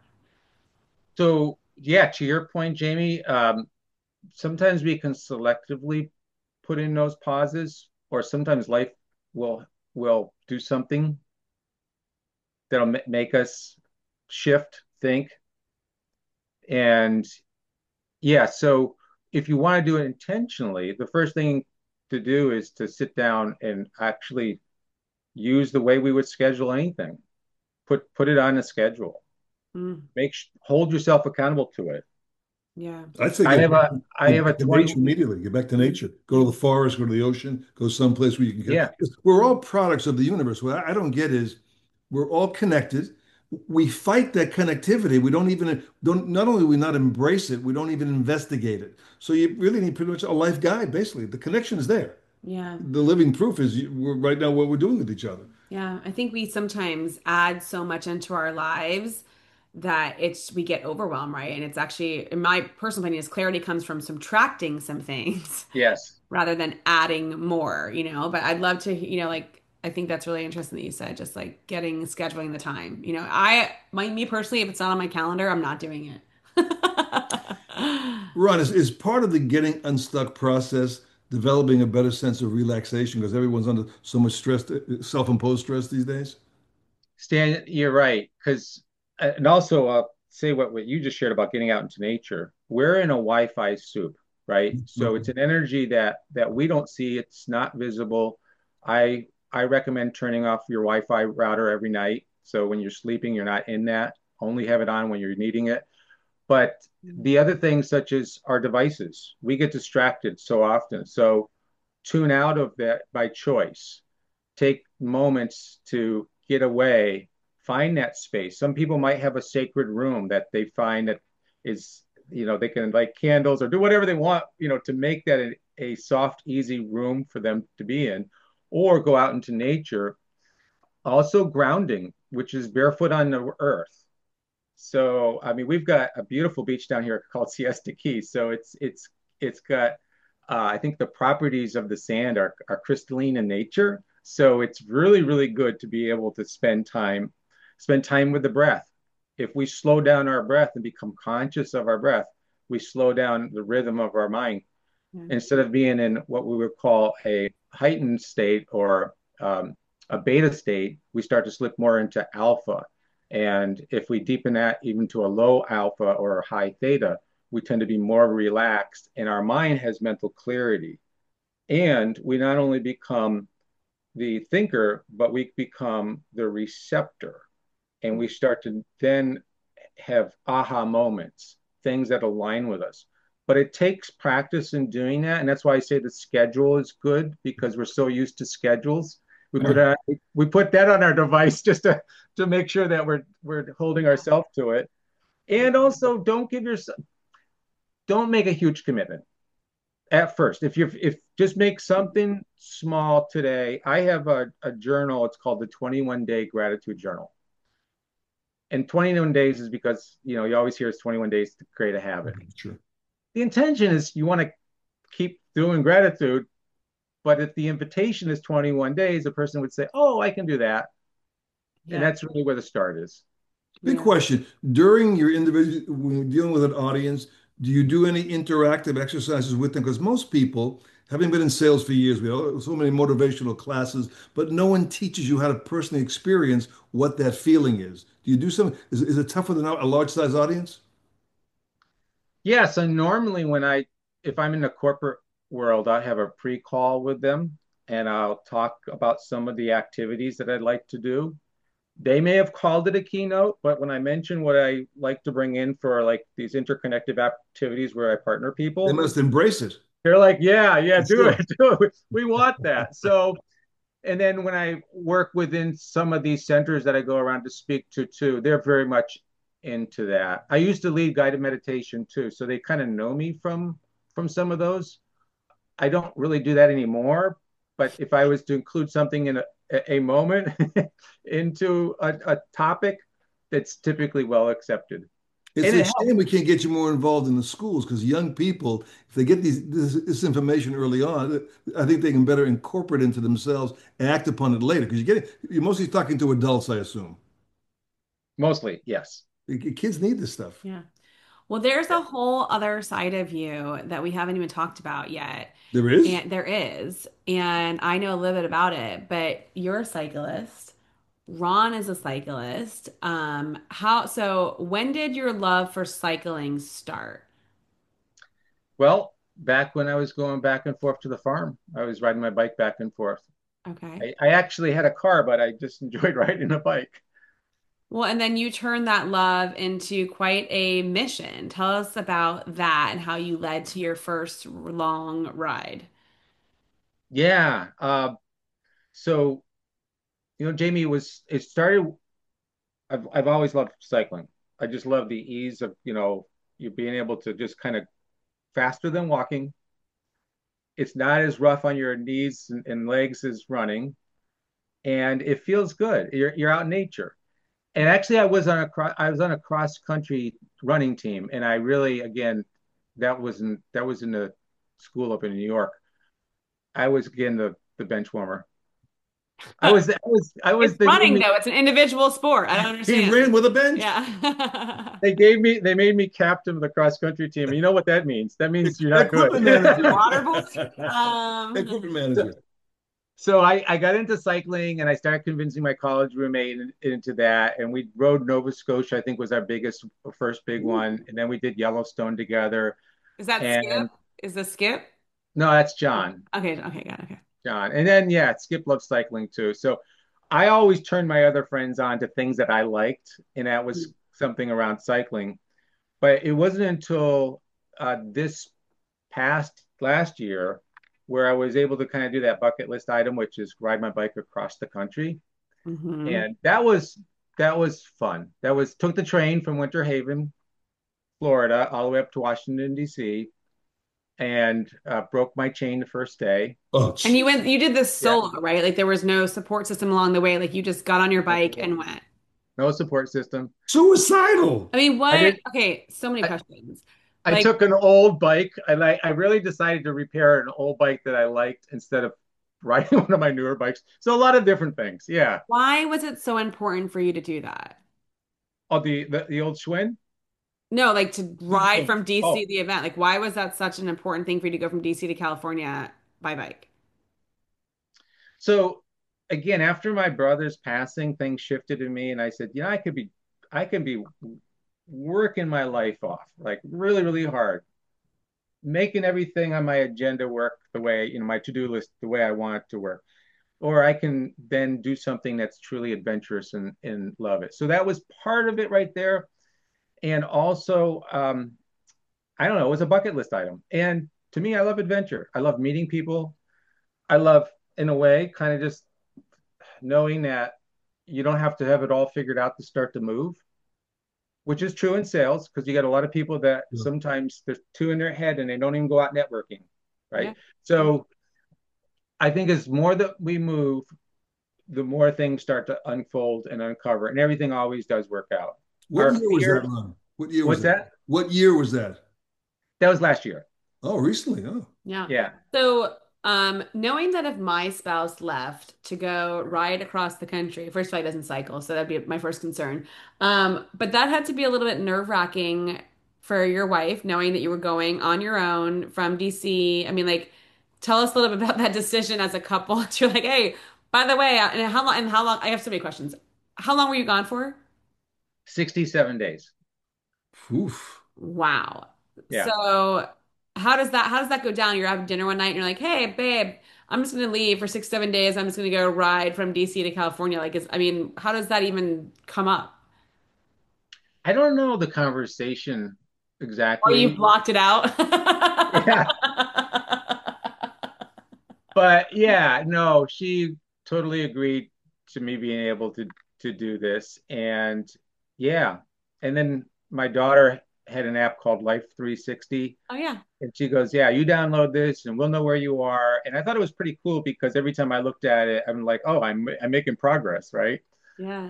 So, yeah, to your point, Jamie, um, sometimes we can selectively put in those pauses, or sometimes life will will do something that'll ma- make us shift, think, and yeah. So if you want to do it intentionally, the first thing to do is to sit down and actually use the way we would schedule anything. Put put it on a schedule. Mm, Make hold yourself accountable to it. yeah. I'd say I get have back, a I get have a back to twenty. nature immediately. Get back to Mm, nature. Go to the forest, go to the ocean, go someplace where you can Yeah. get. We're all products of the universe. What I don't get is we're all connected. We fight that connectivity. We don't even don't not only do we not embrace it, we don't even investigate it. So you really need pretty much a life guide, basically. The connection is there. yeah. The living proof is you, we're right now what we're doing with each other. Yeah. I think we sometimes add so much into our lives that it's we get overwhelmed, right? And it's actually, in my personal opinion, is clarity comes from subtracting some things Yes. rather than adding more, you know. But I'd love to, you know, like I think that's really interesting that you said, just like getting scheduling the time. You know, I my me personally, if it's not on my calendar, I'm not doing it. Ron, is, is part of the getting unstuck process developing a better sense of relaxation because everyone's under so much stress, self-imposed stress these days? Stan, you're right. Because, and also, I'll say what, what you just shared about getting out into nature. We're in a Wi-Fi soup, right? So it's Mhm. an energy that that we don't see. It's not visible. I I recommend turning off your Wi-Fi router every night. So when you're sleeping, you're not in that. Only have it on when you're needing it. But the other things, such as our devices, we get distracted so often. So tune out of that by choice. Take moments to get away, find that space. Some people might have a sacred room that they find that is, you know, they can light candles or do whatever they want, you know, to make that a, a soft, easy room for them to be in, or go out into nature. Also, grounding, which is barefoot on the earth. So, I mean, we've got a beautiful beach down here called Siesta Key. So it's it's it's got uh, I think the properties of the sand are are crystalline in nature. So it's really, really good to be able to spend time spend time with the breath. If we slow down our breath and become conscious of our breath, we slow down the rhythm of our mind Yeah. instead of being in what we would call a heightened state or um, a beta state, we start to slip more into alpha. And if we deepen that even to a low alpha or a high theta, we tend to be more relaxed and our mind has mental clarity. And we not only become the thinker, but we become the receptor. And we start to then have aha moments, things that align with us. But it takes practice in doing that. And that's why I say the schedule is good because we're so used to schedules. We put Sure. on, we put that on our device just to, to make sure that we're we're holding ourselves to it. And also don't give yourself don't make a huge commitment at first. If you if just make something small today. I have a, a journal, it's called the twenty-one day gratitude journal. And twenty-one days is because you know you always hear it's twenty-one days to create a habit. Sure. The intention is you want to keep doing gratitude, but if the invitation is twenty-one days, a person would say, oh, I can do that. And Yeah. that's really where the start is. Big Yeah. question. During your individual, when you're dealing with an audience, do you do any interactive exercises with them? Because most people, having been in sales for years, we have so many motivational classes, but no one teaches you how to personally experience what that feeling is. Do you do something? Is, is it tough with a large size audience? Yeah, so normally when I if I'm in the corporate world, I have a pre-call with them and I'll talk about some of the activities that I'd like to do. They may have called it a keynote, but when I mention what I like to bring in for like these interconnected activities where I partner They people, must embrace it. they're like, yeah, yeah, For do it, sure. do it. We want that. So, and then when I work within some of these centers that I go around to speak to too, they're very much into that. I used to lead guided meditation too, so they kind of know me from from some of those. I don't really do that anymore, but if I was to include something in a, a moment into a, a topic, that's typically well accepted. It's And a it helps. shame we can't get you more involved in the schools because young people, if they get these this, this information early on, I think they can better incorporate it into themselves and act upon it later. Because you're getting, you're mostly talking to adults, I assume. Mostly, yes. The kids need this stuff. Yeah. Well, there's a whole other side of you that we haven't even talked about yet. There is? And there is. And I know a little bit about it, but you're a cyclist. Ron is a cyclist. Um, how, so when did your love for cycling start? Well, back when I was going back and forth to the farm, I was riding my bike back and forth. Okay. I, I actually had a car, but I just enjoyed riding a bike. Well, and then you turned that love into quite a mission. Tell us about that and how you led to your first long ride. Yeah. Uh, so, you know, Jamie was, it started, I've, I've always loved cycling. I just love the ease of, you know, you being able to just kind of faster than walking. It's not as rough on your knees and, and legs as running, and it feels good. You're, you're out in nature. And actually, I was on a cro- I was on a cross country running team, and I really, again, that was in that was in the school up in New York. I was again the the bench warmer. I was I was I It's was they made running me though. It's an individual sport. I don't He understand. ran with a bench. Yeah. they gave me they made me captain of the cross country team. And you know what that means? That means you're not good. Equipment manager. Water boy. Um, Equipment manager. So I, I got into cycling and I started convincing my college roommate in, into that. And we rode Nova Scotia, I think was our biggest, first big one. And then we did Yellowstone together. is that Skip? And Is the Skip? no, that's John. Okay, okay, got it, okay. John. And then, yeah, Skip loves cycling too. So I always turned my other friends on to things that I liked. And that was something around cycling. But it wasn't until uh, this past last year where I was able to kind of do that bucket list item, which is ride my bike across the country. Hmm. And that was that was fun. That was took the train from Winter Haven, Florida, all the way up to Washington D C, and uh, broke my chain the first day. Oh, And you jeez. went, you did this Yeah, solo, right? Like there was no support system along the way. Like you just got on your no bike support, and went. no support system. Suicidal. I mean, I what? did. Okay, so many I, questions. I Like, took an old bike. I like. I really decided to repair an old bike that I liked instead of riding one of my newer bikes. So a lot of different things. Yeah. why was it so important for you to do that? Oh, the the, the old Schwinn. No, like to ride from D C Oh, to the event. Like, why was that such an important thing for you to go from D C to California by bike? so again, after my brother's passing, things shifted in me, and I said, you know, I could be, I can be working my life off, like really, really hard, making everything on my agenda work the way, you know, my to-do list the way I want it to work. Or I can then do something that's truly adventurous and, and love it. So that was part of it right there. And also, um, I don't know, it was a bucket list item. And to me, I love adventure. I love meeting people. I love, in a way, kind of just knowing that you don't have to have it all figured out to start to move. which is true in sales because you get a lot of people that Yeah. sometimes there's two in their head and they don't even go out networking, Yeah. right? So I think as more that we move, the more things start to unfold and uncover, and everything always does work out. What Our year was that, fear, Ron? What year was what's that? that? What year was that? That was last year. Oh, recently. Oh, Yeah. Yeah. So, um, knowing that if my spouse left to go ride across the country, first of all, he doesn't cycle, so that'd be my first concern. Um, but that had to be a little bit nerve-wracking for your wife, knowing that you were going on your own from D C. I mean, like, tell us a little bit about that decision as a couple. You're like, hey, by the way, uh, and how long? And how long? I have so many questions. How long were you gone for? sixty-seven days. oof. Wow. Yeah. So how does that how does that go down? You're having dinner one night and you're like, hey, babe, I'm just gonna leave for six, seven days. I'm just gonna go ride from D C to California. Like, is I mean, how does that even come up? I don't know the conversation Or you exactly. blocked it out? Yeah. But yeah, no, she totally agreed to me being able to to do this. And yeah. And then my daughter had an app called Life three sixty. Oh yeah. And she goes, yeah, you download this and we'll know where you are. And I thought it was pretty cool because every time I looked at it, I'm like, oh, I'm I'm making progress, right? Yeah.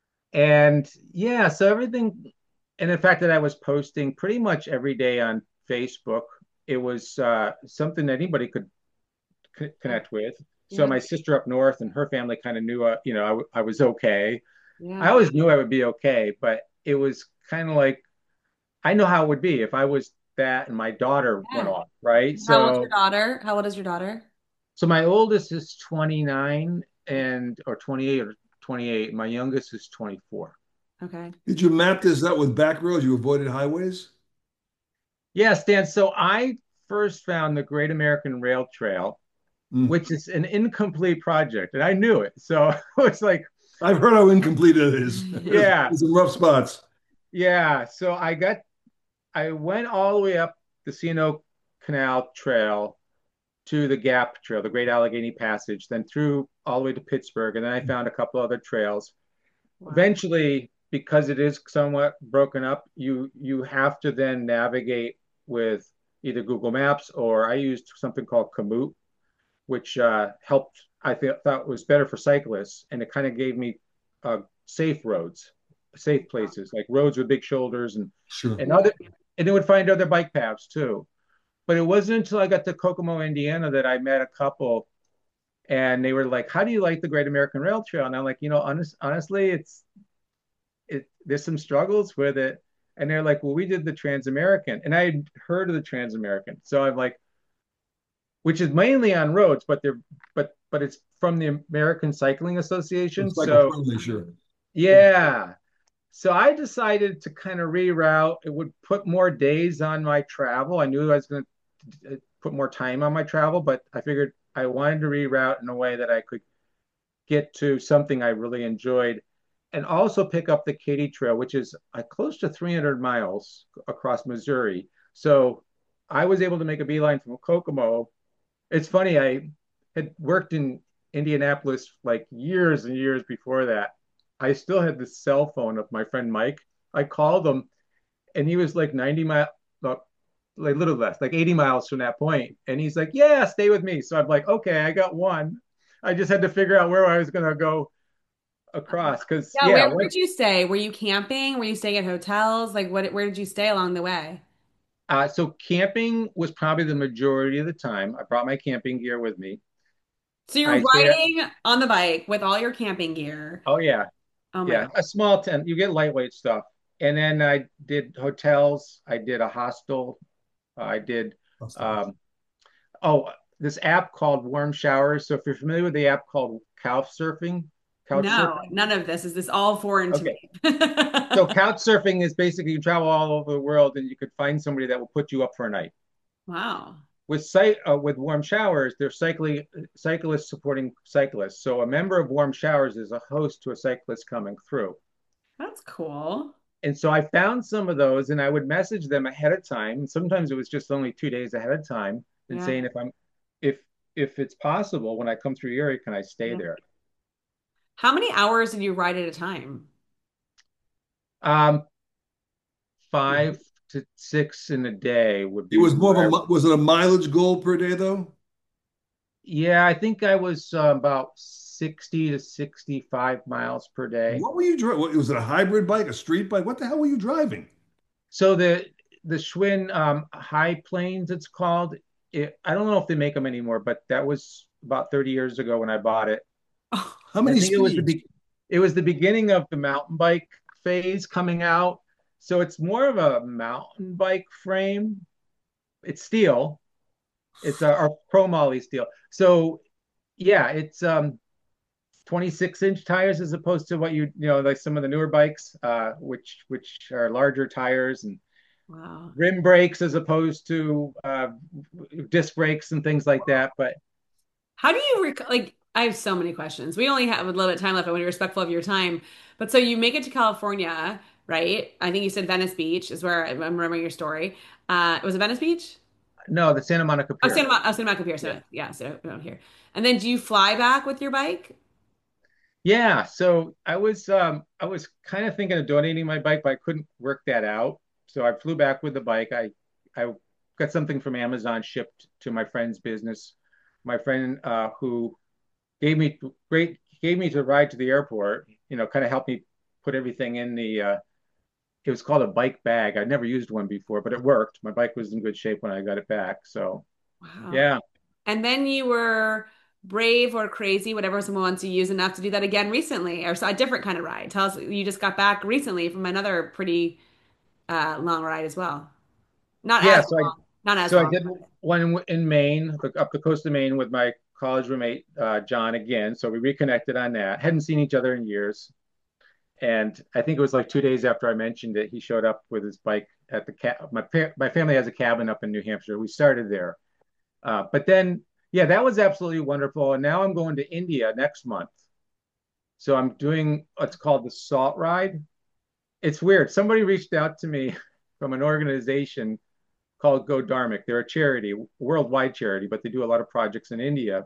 And yeah, so everything, and the fact that I was posting pretty much every day on Facebook, it was uh, something that anybody could c- connect with. So Yeah. my sister up north and her family kind of knew, uh, you know, I, w- I was okay. I Yeah. always knew I would be okay, but it was kind of like I know how it would be if I was that and my daughter went Yeah. off, right? How old's your So, daughter? How old is your daughter? so my oldest is twenty-nine and or twenty-eight or twenty-eight. My youngest is twenty-four. Okay. Did you map this out with back roads? You avoided highways? Yes, Dan. So I first found the Great American Rail Trail, Mm. which is an incomplete project, and I knew it. So it's like, I've heard how incomplete it is. There's, yeah, there's some rough spots. yeah. So I got, I went all the way up the C N O Canal Trail to the Gap Trail, the Great Allegheny Passage, then through all the way to Pittsburgh, and then I found a couple other trails. Wow. Eventually, because it is somewhat broken up, you you have to then navigate with either Google Maps or I used something called Komoot, which uh, helped. I th- thought was better for cyclists, and it kind of gave me uh, safe roads, safe places like roads with big shoulders and Sure. and Yeah. other, and it would find other bike paths too. But it wasn't until I got to Kokomo, Indiana, that I met a couple, and they were like, "How do you like the Great American Rail Trail?" And I'm like, "You know, honest, honestly, it's it. There's some struggles with it." And they're like, "Well, we did the Trans-American," and I had heard of the Trans-American, so I'm like, which is mainly on roads, but they're but but it's from the American Cycling Association. It's cycle So friendly, sure. yeah. So I decided to kind of reroute. It would put more days on my travel. I knew I was going to put more time on my travel, but I figured I wanted to reroute in a way that I could get to something I really enjoyed and also pick up the Katy Trail, which is uh, close to three hundred miles across Missouri. So I was able to make a beeline from Kokomo. It's funny, I had worked in Indianapolis like years and years before that. I still had the cell phone of my friend Mike. I called him and he was like ninety miles, like a little less, like eighty miles from that point. And he's like, yeah, stay with me. So I'm like, okay, I got one. I just had to figure out where I was going to go across. Cause Yeah, yeah, where one, did you stay? Were you camping? Were you staying at hotels? Like what where did you stay along the way? uh, so camping was probably the majority of the time. I brought my camping gear with me. So you're I stayed at, riding on the bike with all your camping gear. oh yeah, Oh my yeah, God. a small tent. You get lightweight stuff. And then I did hotels. I did a hostel. I did um, oh, this app called Warm Showers. So if you're familiar with the app called Couch Surfing, Couch No, Surfing. none of this. Is this all foreign to Okay. me? So couch surfing is basically you travel all over the world and you could find somebody that will put you up for a night. Wow. With site uh, with Warm Showers, they're cycling cyclists supporting cyclists. So a member of Warm Showers is a host to a cyclist coming through. That's cool. And so I found some of those and I would message them ahead of time. And sometimes it was just only two days ahead of time and Yeah. saying if I'm if if it's possible when I come through your area, can I stay Yeah. there? How many hours did you ride at a time? Um, five to six in a day would It be was more of a where I, mi- was it a mileage goal per day though? yeah, I think I was uh, about sixty to sixty-five miles per day. What were you driving? Was it a hybrid bike, a street bike? What the hell were you driving? So the the Schwinn um, High Plains, it's called. It, I don't know if they make them anymore, but that was about thirty years ago when I bought it. How I many think it was the speeds? be it was the beginning of the mountain bike phase coming out. So it's more of a mountain bike frame. It's steel. It's a, a chromoly steel. So yeah, it's um twenty-six inch tires as opposed to what you you know like some of the newer bikes, uh, which which are larger tires and Wow. rim brakes as opposed to uh, disc brakes and things like that. But How do you rec like I have so many questions. We only have a little bit of time left. I want to be respectful of your time. But so you make it to California, right? I think you said Venice Beach is where I'm remembering your story. Uh, was it Venice Beach? no, the Santa Monica Oh, Pier. Santa Monica, oh, Santa Monica Pier. Yeah. So yeah, so around here. And then do you fly back with your bike? Yeah, so I was um I was kind of thinking of donating my bike, but I couldn't work that out. So I flew back with the bike. I I got something from Amazon shipped to my friend's business. My friend uh who gave me great gave me to ride to the airport, you know, kind of helped me put everything in the uh it was called a bike bag. I'd never used one before, but it worked. My bike was in good shape when I got it back. So, Wow. yeah. And then you were brave or crazy, whatever someone wants to use enough to do that again recently, or so a different kind of ride. Tell us you just got back recently from another pretty uh, long ride as well. Not Yeah, as so I long, not as so I long. did one in Maine, up the coast of Maine with my college roommate uh, John again. So we reconnected on that. Hadn't seen each other in years, and I think it was like two days after I mentioned it, he showed up with his bike at the ca- my my family has a cabin up in New Hampshire. We started there, uh, but then yeah, that was absolutely wonderful. And now I'm going to India next month. So I'm doing what's called the Salt Ride. It's weird. Somebody reached out to me from an organization called Go Dharmic. They're a charity, worldwide charity, but they do a lot of projects in India.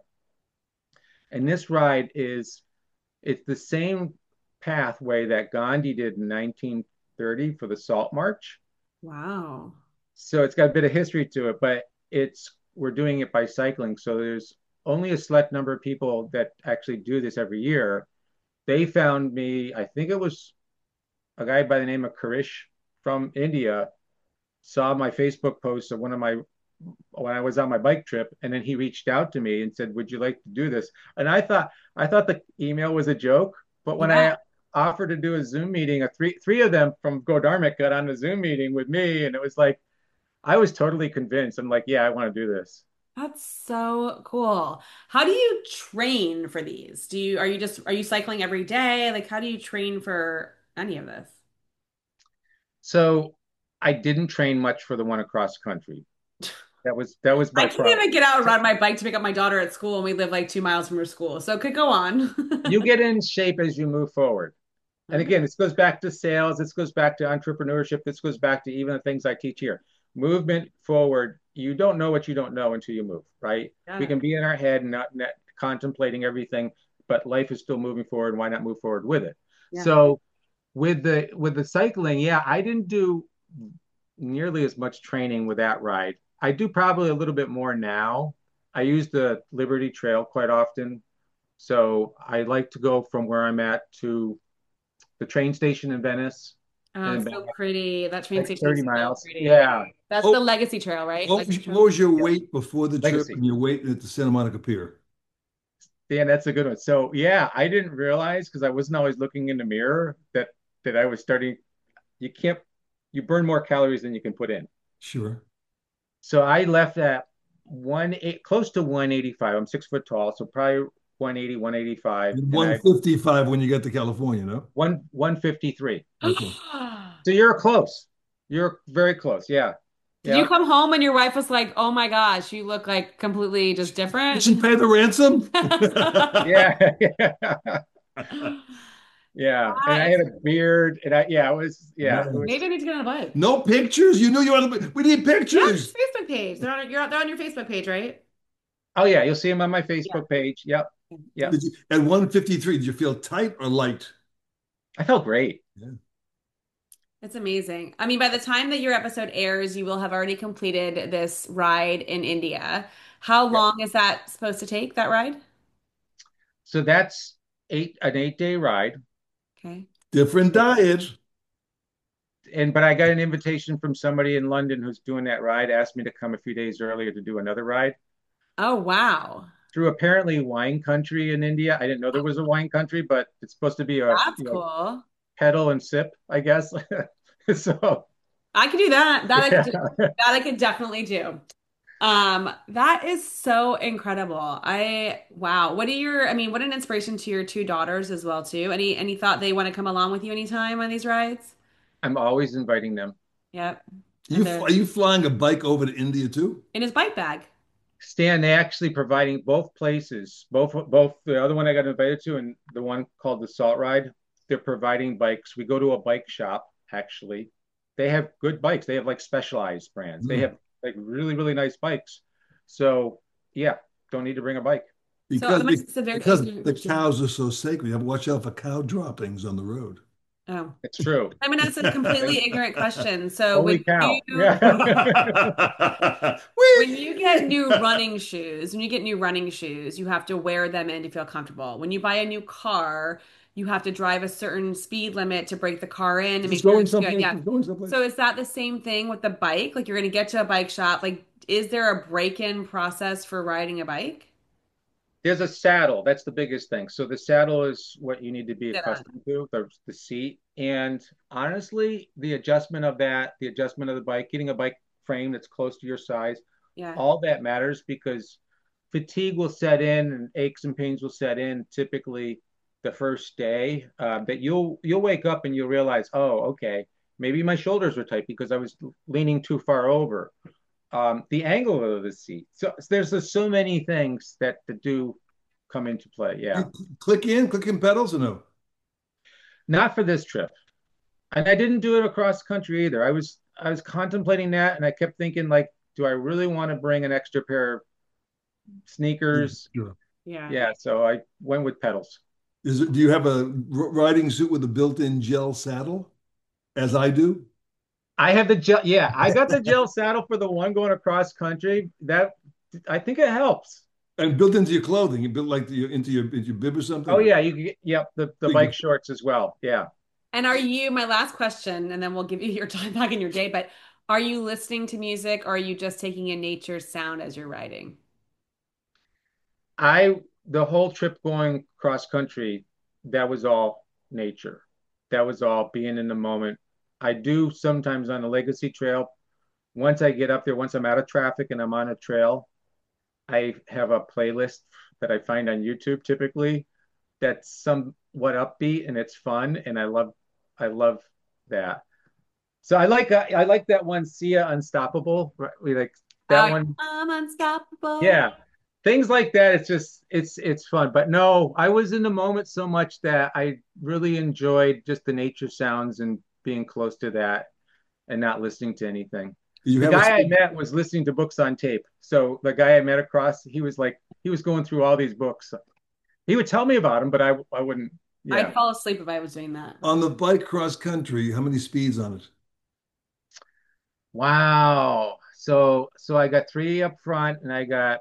And this ride is it's the same pathway that Gandhi did in nineteen thirty for the Salt March. Wow. So it's got a bit of history to it, but it's we're doing it by cycling. So there's only a select number of people that actually do this every year. They found me, I think it was a guy by the name of Karish from India, saw my Facebook post of one of my when I was on my bike trip, and then he reached out to me and said, "Would you like to do this?" And I thought I thought the email was a joke, but when Yeah, I offered to do a Zoom meeting, a three three of them from Godarmic got on the Zoom meeting with me, and it was like I was totally convinced. I'm like, "Yeah, I want to do this." that's so cool. How do you train for these? Do you are you just are you cycling every day? Like how do you train for any of this? So I didn't train much for the one across country. That was that was I my can't problem. even get out and ride my bike to pick up my daughter at school, and we live like two miles from her school. So it could go You on. get in shape as you move forward. And Okay. again, this goes back to sales. This goes back to entrepreneurship. This goes back to even the things I teach here. Movement forward. You don't know what you don't know until you move, right? Got We it. can be in our head and not, not contemplating everything, but life is still moving forward. Why not move forward with it? Yeah. So with the with the cycling, yeah, I didn't do nearly as much training with that ride. I do probably a little bit more now. I use the Liberty Trail quite often. So I like to go from where I'm at to the train station in Venice Oh, and it's back so pretty. That train like station thirty is so miles. pretty. Yeah. That's the Oh, Legacy Trail, right? what was, Legacy what Trail. was your Yeah. weight before the trip Legacy. and your weight at the Santa Monica Pier? Dan, that's a good one. So yeah, I didn't realize because I wasn't always looking in the mirror that that I was starting. You can't you burn more calories than you can put in. Sure. So I left at one eight close to one eighty-five. I'm six foot tall, so probably one eighty, one eighty-five, and I one fifty-five when you get to California, no? one 153. Okay. So you're close. You're very close. Yeah. Did you Yeah. come home and your wife was like, "Oh my gosh, you look like completely just Did she different"? pay the ransom? Yeah. Yeah. Yeah. And That I is had a beard and I yeah, it was yeah, it Nice. maybe I was need to get on a bike. No pictures? You knew you were on the, we need Yeah, pictures. just Facebook page. They're on you're they're on your Facebook page, right? oh yeah, you'll see him on my Yeah. Facebook page. Yep. Yep. Did you, at one fifty-three, did you feel tight or light? I felt great. Yeah. It's amazing. I mean, by the time that your episode airs, you will have already completed this ride in India. How Yep. long is that supposed to take, that ride? So that's eight an eight day ride. Okay. Different diet. And but I got an invitation from somebody in London who's doing that ride, asked me to come a few days earlier to do another ride Oh, wow. through apparently wine country in India. I didn't know there was a wine country, but it's supposed to be a That's you know cool. pedal and sip, I guess. So I could do that. That I could yeah, do. That I could definitely do. Um, that is so incredible. I wow. What are your, I mean, what an inspiration to your two daughters as well too. Any any thought they want to come along with you anytime on these rides? I'm always inviting them. Yep. And You they're are you flying a bike over to India too? in his bike bag. Stan, they actually providing both places, both both the other one I got invited to and the one called the Salt Ride. They're providing bikes. We go to a bike shop, actually. They have good bikes. They have like specialized brands. They Hmm. have like really, really nice bikes. So yeah, don't need to bring a bike. So Because it must, it's a very because easier. the cows are so sacred. You have to watch out for cow droppings on the road. Oh. It's true. I'm gonna ask a completely ignorant question. So Holy when cow. you Yeah. when you get Whee! new running shoes, when you get new running shoes, you have to wear them in to feel comfortable. When you buy a new car, you have to drive a certain speed limit to break the car in and It's make sure going it's good. someplace. Yeah. It's going someplace. So is that the same thing with the bike? Like you're gonna get to a bike shop, like is there a break-in process for riding a bike? There's a saddle. That's the biggest thing. So the saddle is what you need to be Sit on. accustomed to, the, the seat. And honestly, the adjustment of that, the adjustment of the bike, getting a bike frame that's close to your size, Yeah. all that matters because fatigue will set in and aches and pains will set in typically the first day. Uh, that you'll you'll wake up and you'll realize, oh, okay, maybe my shoulders were tight because I was leaning too far over, um, the angle of the seat. So there's just so many things that, that do come into play. Yeah. You click in, click in pedals or no? Not for this trip. And I didn't do it across country either. I was I was contemplating that and I kept thinking like, do I really want to bring an extra pair of sneakers? Sure. Yeah. Yeah, so I went with pedals. Is it, do you have a r- riding suit with a built-in gel saddle, as I do? I have the gel. Yeah, I got the gel saddle for the one going across country. That I think it helps. And built into your clothing, you built like the, into your into your bib or Oh something. yeah, you can get, yep, the, the You bike can- shorts as well. Yeah. And are you, my last question, and then we'll give you your time back in your day, but are you listening to music or are you just taking in nature's sound as you're riding? I the whole trip going cross country, that was all nature. That was all being in the moment. I do sometimes on the Legacy Trail. Once I get up there, once I'm out of traffic and I'm on a trail, I have a playlist that I find on YouTube typically that's somewhat upbeat and it's fun and I love I love that. So I like uh, I like that one Sia Unstoppable. Right? We like Oh, that yeah. one. I'm unstoppable. Yeah. Things like that, it's just it's it's fun. But no, I was in the moment so much that I really enjoyed just the nature sounds and being close to that and not listening to anything. you The have a guy I met was listening to books on tape. So the guy I met across, he was like, he was going through all these books. He would tell me about them, but I I wouldn't. I'd Yeah. fall asleep if I was doing that. on the bike cross country. How many speeds on it? Wow. So so I got three up front and I got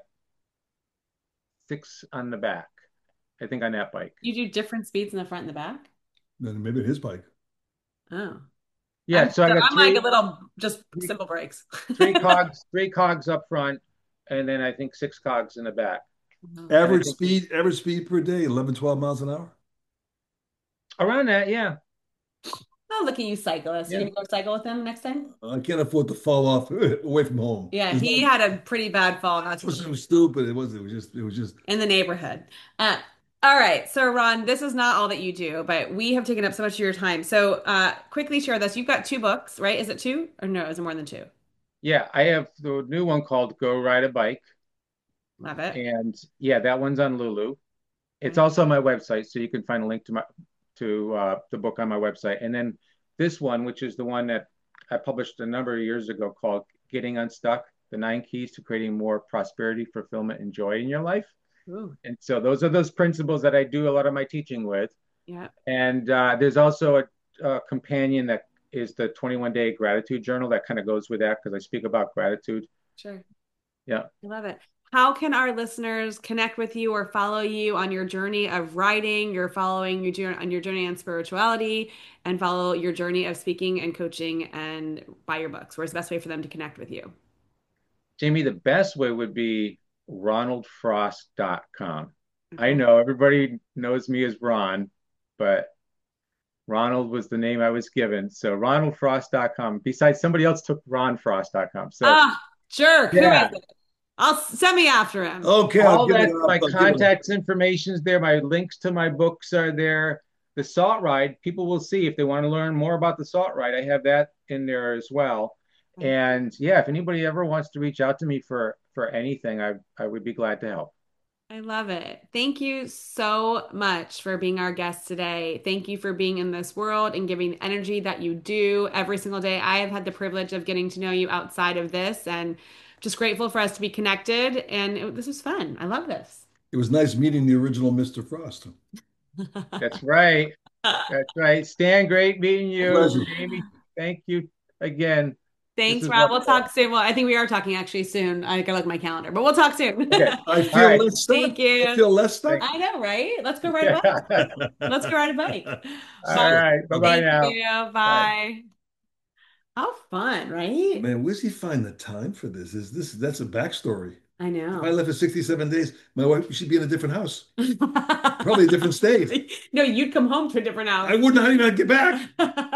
six on the back. I think on that bike. You do different speeds in the front and the back? Then maybe his bike. Oh. Yeah. I'm So I so got I'm like a three little just three, simple brakes. three cogs, three cogs up front, and then I think six cogs in the back. Oh. And I Average think speed, average speed per day, eleven, twelve miles an hour. around that, yeah. Oh, look at you, cyclist. You Yeah. gonna go cycle with him next time? I can't afford to fall off away from home. Yeah, There's he no, had a pretty bad fall not it too was long so stupid. It was. It was just. It was just. in the neighborhood. Uh, all right, so Ron, this is not all that you do, but we have taken up so much of your time. So, uh, quickly share with us. You've got two books, right? Is it two or no? Is it more than two? Yeah, I have the new one called Go Ride a Bike. Love it. And yeah, that one's on Lulu. It's Okay. also on my website, so you can find a link to my to uh, the book on my website. And then this one, which is the one that I published a number of years ago, called Getting Unstuck: The Nine Keys to Creating More Prosperity, Fulfillment, and Joy in Your Life. Ooh, And so those are those principles that I do a lot of my teaching with. yeah. And uh, there's also a, a companion that is the twenty-one day gratitude journal that kind of goes with that because I speak about gratitude. Sure. Yeah. I love it. How can our listeners connect with you or follow you on your journey of writing, your following your journey on your journey on spirituality, and follow your journey of speaking and coaching and buy your books? Where's the best way for them to connect with you? Jamie, the best way would be ronald frost dot com. I Okay. know everybody knows me as Ron, but Ronald was the name I was given. So ronald frost dot com. Besides, somebody else took ron frost dot com. So Ah, jerk. Who is yeah, it? I'll send me after him. Okay, I'll all give it that, up. my I'll give it up. contacts information is there. My links to my books are there. The Salt Ride, people will see if they want to learn more about the Salt Ride. I have that in there as well. Okay. And yeah, if anybody ever wants to reach out to me for for anything, I I would be glad to help. I love it. Thank you so much for being our guest today. Thank you for being in this world and giving the energy that you do every single day. I have had the privilege of getting to know you outside of this and just grateful for us to be connected. And it, this was fun. I love this. It was nice meeting the original mister Frost. That's right. That's right. Stan, great meeting you. Pleasure. Jamie, thank you again. This Thanks, is Rob. We'll wonderful. talk soon. Well, I think we are talking actually soon. I gotta look at my calendar, but we'll talk soon. Okay. I All feel right. less stuck. Thank I you. feel less stuck. Thanks. I know, right? Let's go ride a bike. Yeah. Let's go ride a bike. All Bye. right. Bye-bye Thank now. you. Bye. Bye. How fun, right? Man, where's he find the time for this? Is this that's a backstory? I If I know. left for sixty-seven days, my wife should be in a different house, probably a different state. No, you'd come home to a different I house. wouldn't know how to get back.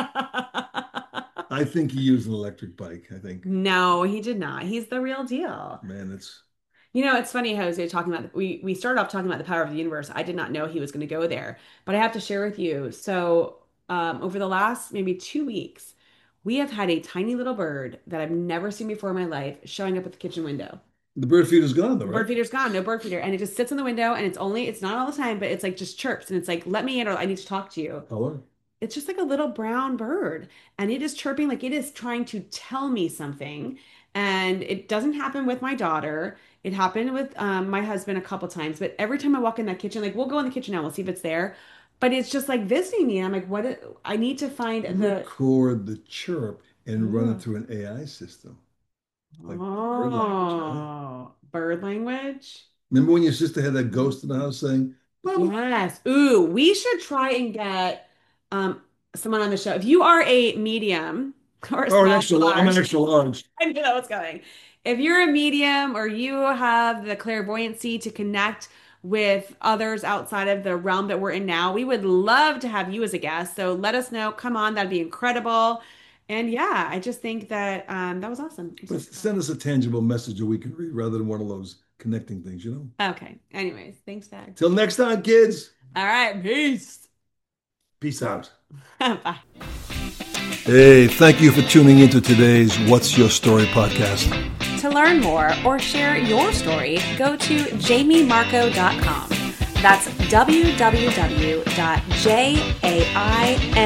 I think he used an electric bike. I think, No, he did not. He's the real deal. man, it's You know, it's funny how we're talking about we we started off talking about the power of the universe. I did not know he was going to go there, but I have to share with you. So, um, over the last maybe two weeks, we have had a tiny little bird that I've never seen before in my life showing up at the kitchen window. the bird feeder's gone though, The right? bird feeder's gone, no bird feeder, and it just sits in the window, and it's only it's not all the time, but it's like just chirps, and it's like, let me in, or I need to talk to you. Hello. It's just like a little brown bird, and it is chirping like it is trying to tell me something. And it doesn't happen with my daughter. It happened with um, my husband a couple times, but every time I walk in that kitchen, like we'll go in the kitchen now, we'll see if it's there. But it's just like visiting me. I'm like, what? it- I need to find the. Record the chirp and run it Oh, through an A I system, like bird language, huh? oh, bird language. Remember when your sister had that ghost in the house saying, "Bubba"? Yes. Ooh, we should try and get um someone on the show. If you are a medium or a Or an small extra large. I'm an large, extra large. I knew that was coming. If you're a medium or you have the clairvoyancy to connect with others outside of the realm that we're in now, we would love to have you as a guest. So let us know. Come on, that'd be incredible. And yeah, I just think that um that was awesome. It was But just fun. send us a tangible message that we can read rather than one of those connecting things, you know? Okay. Anyways, thanks, Dad. Till next time, kids. All right, peace. Peace out. Bye. Hey, thank you for tuning into today's What's Your Story podcast. To learn more or share your story, go to jamie marco dot com. That's w w w dot jamie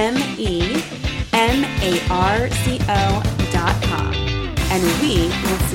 marco dot com. And we will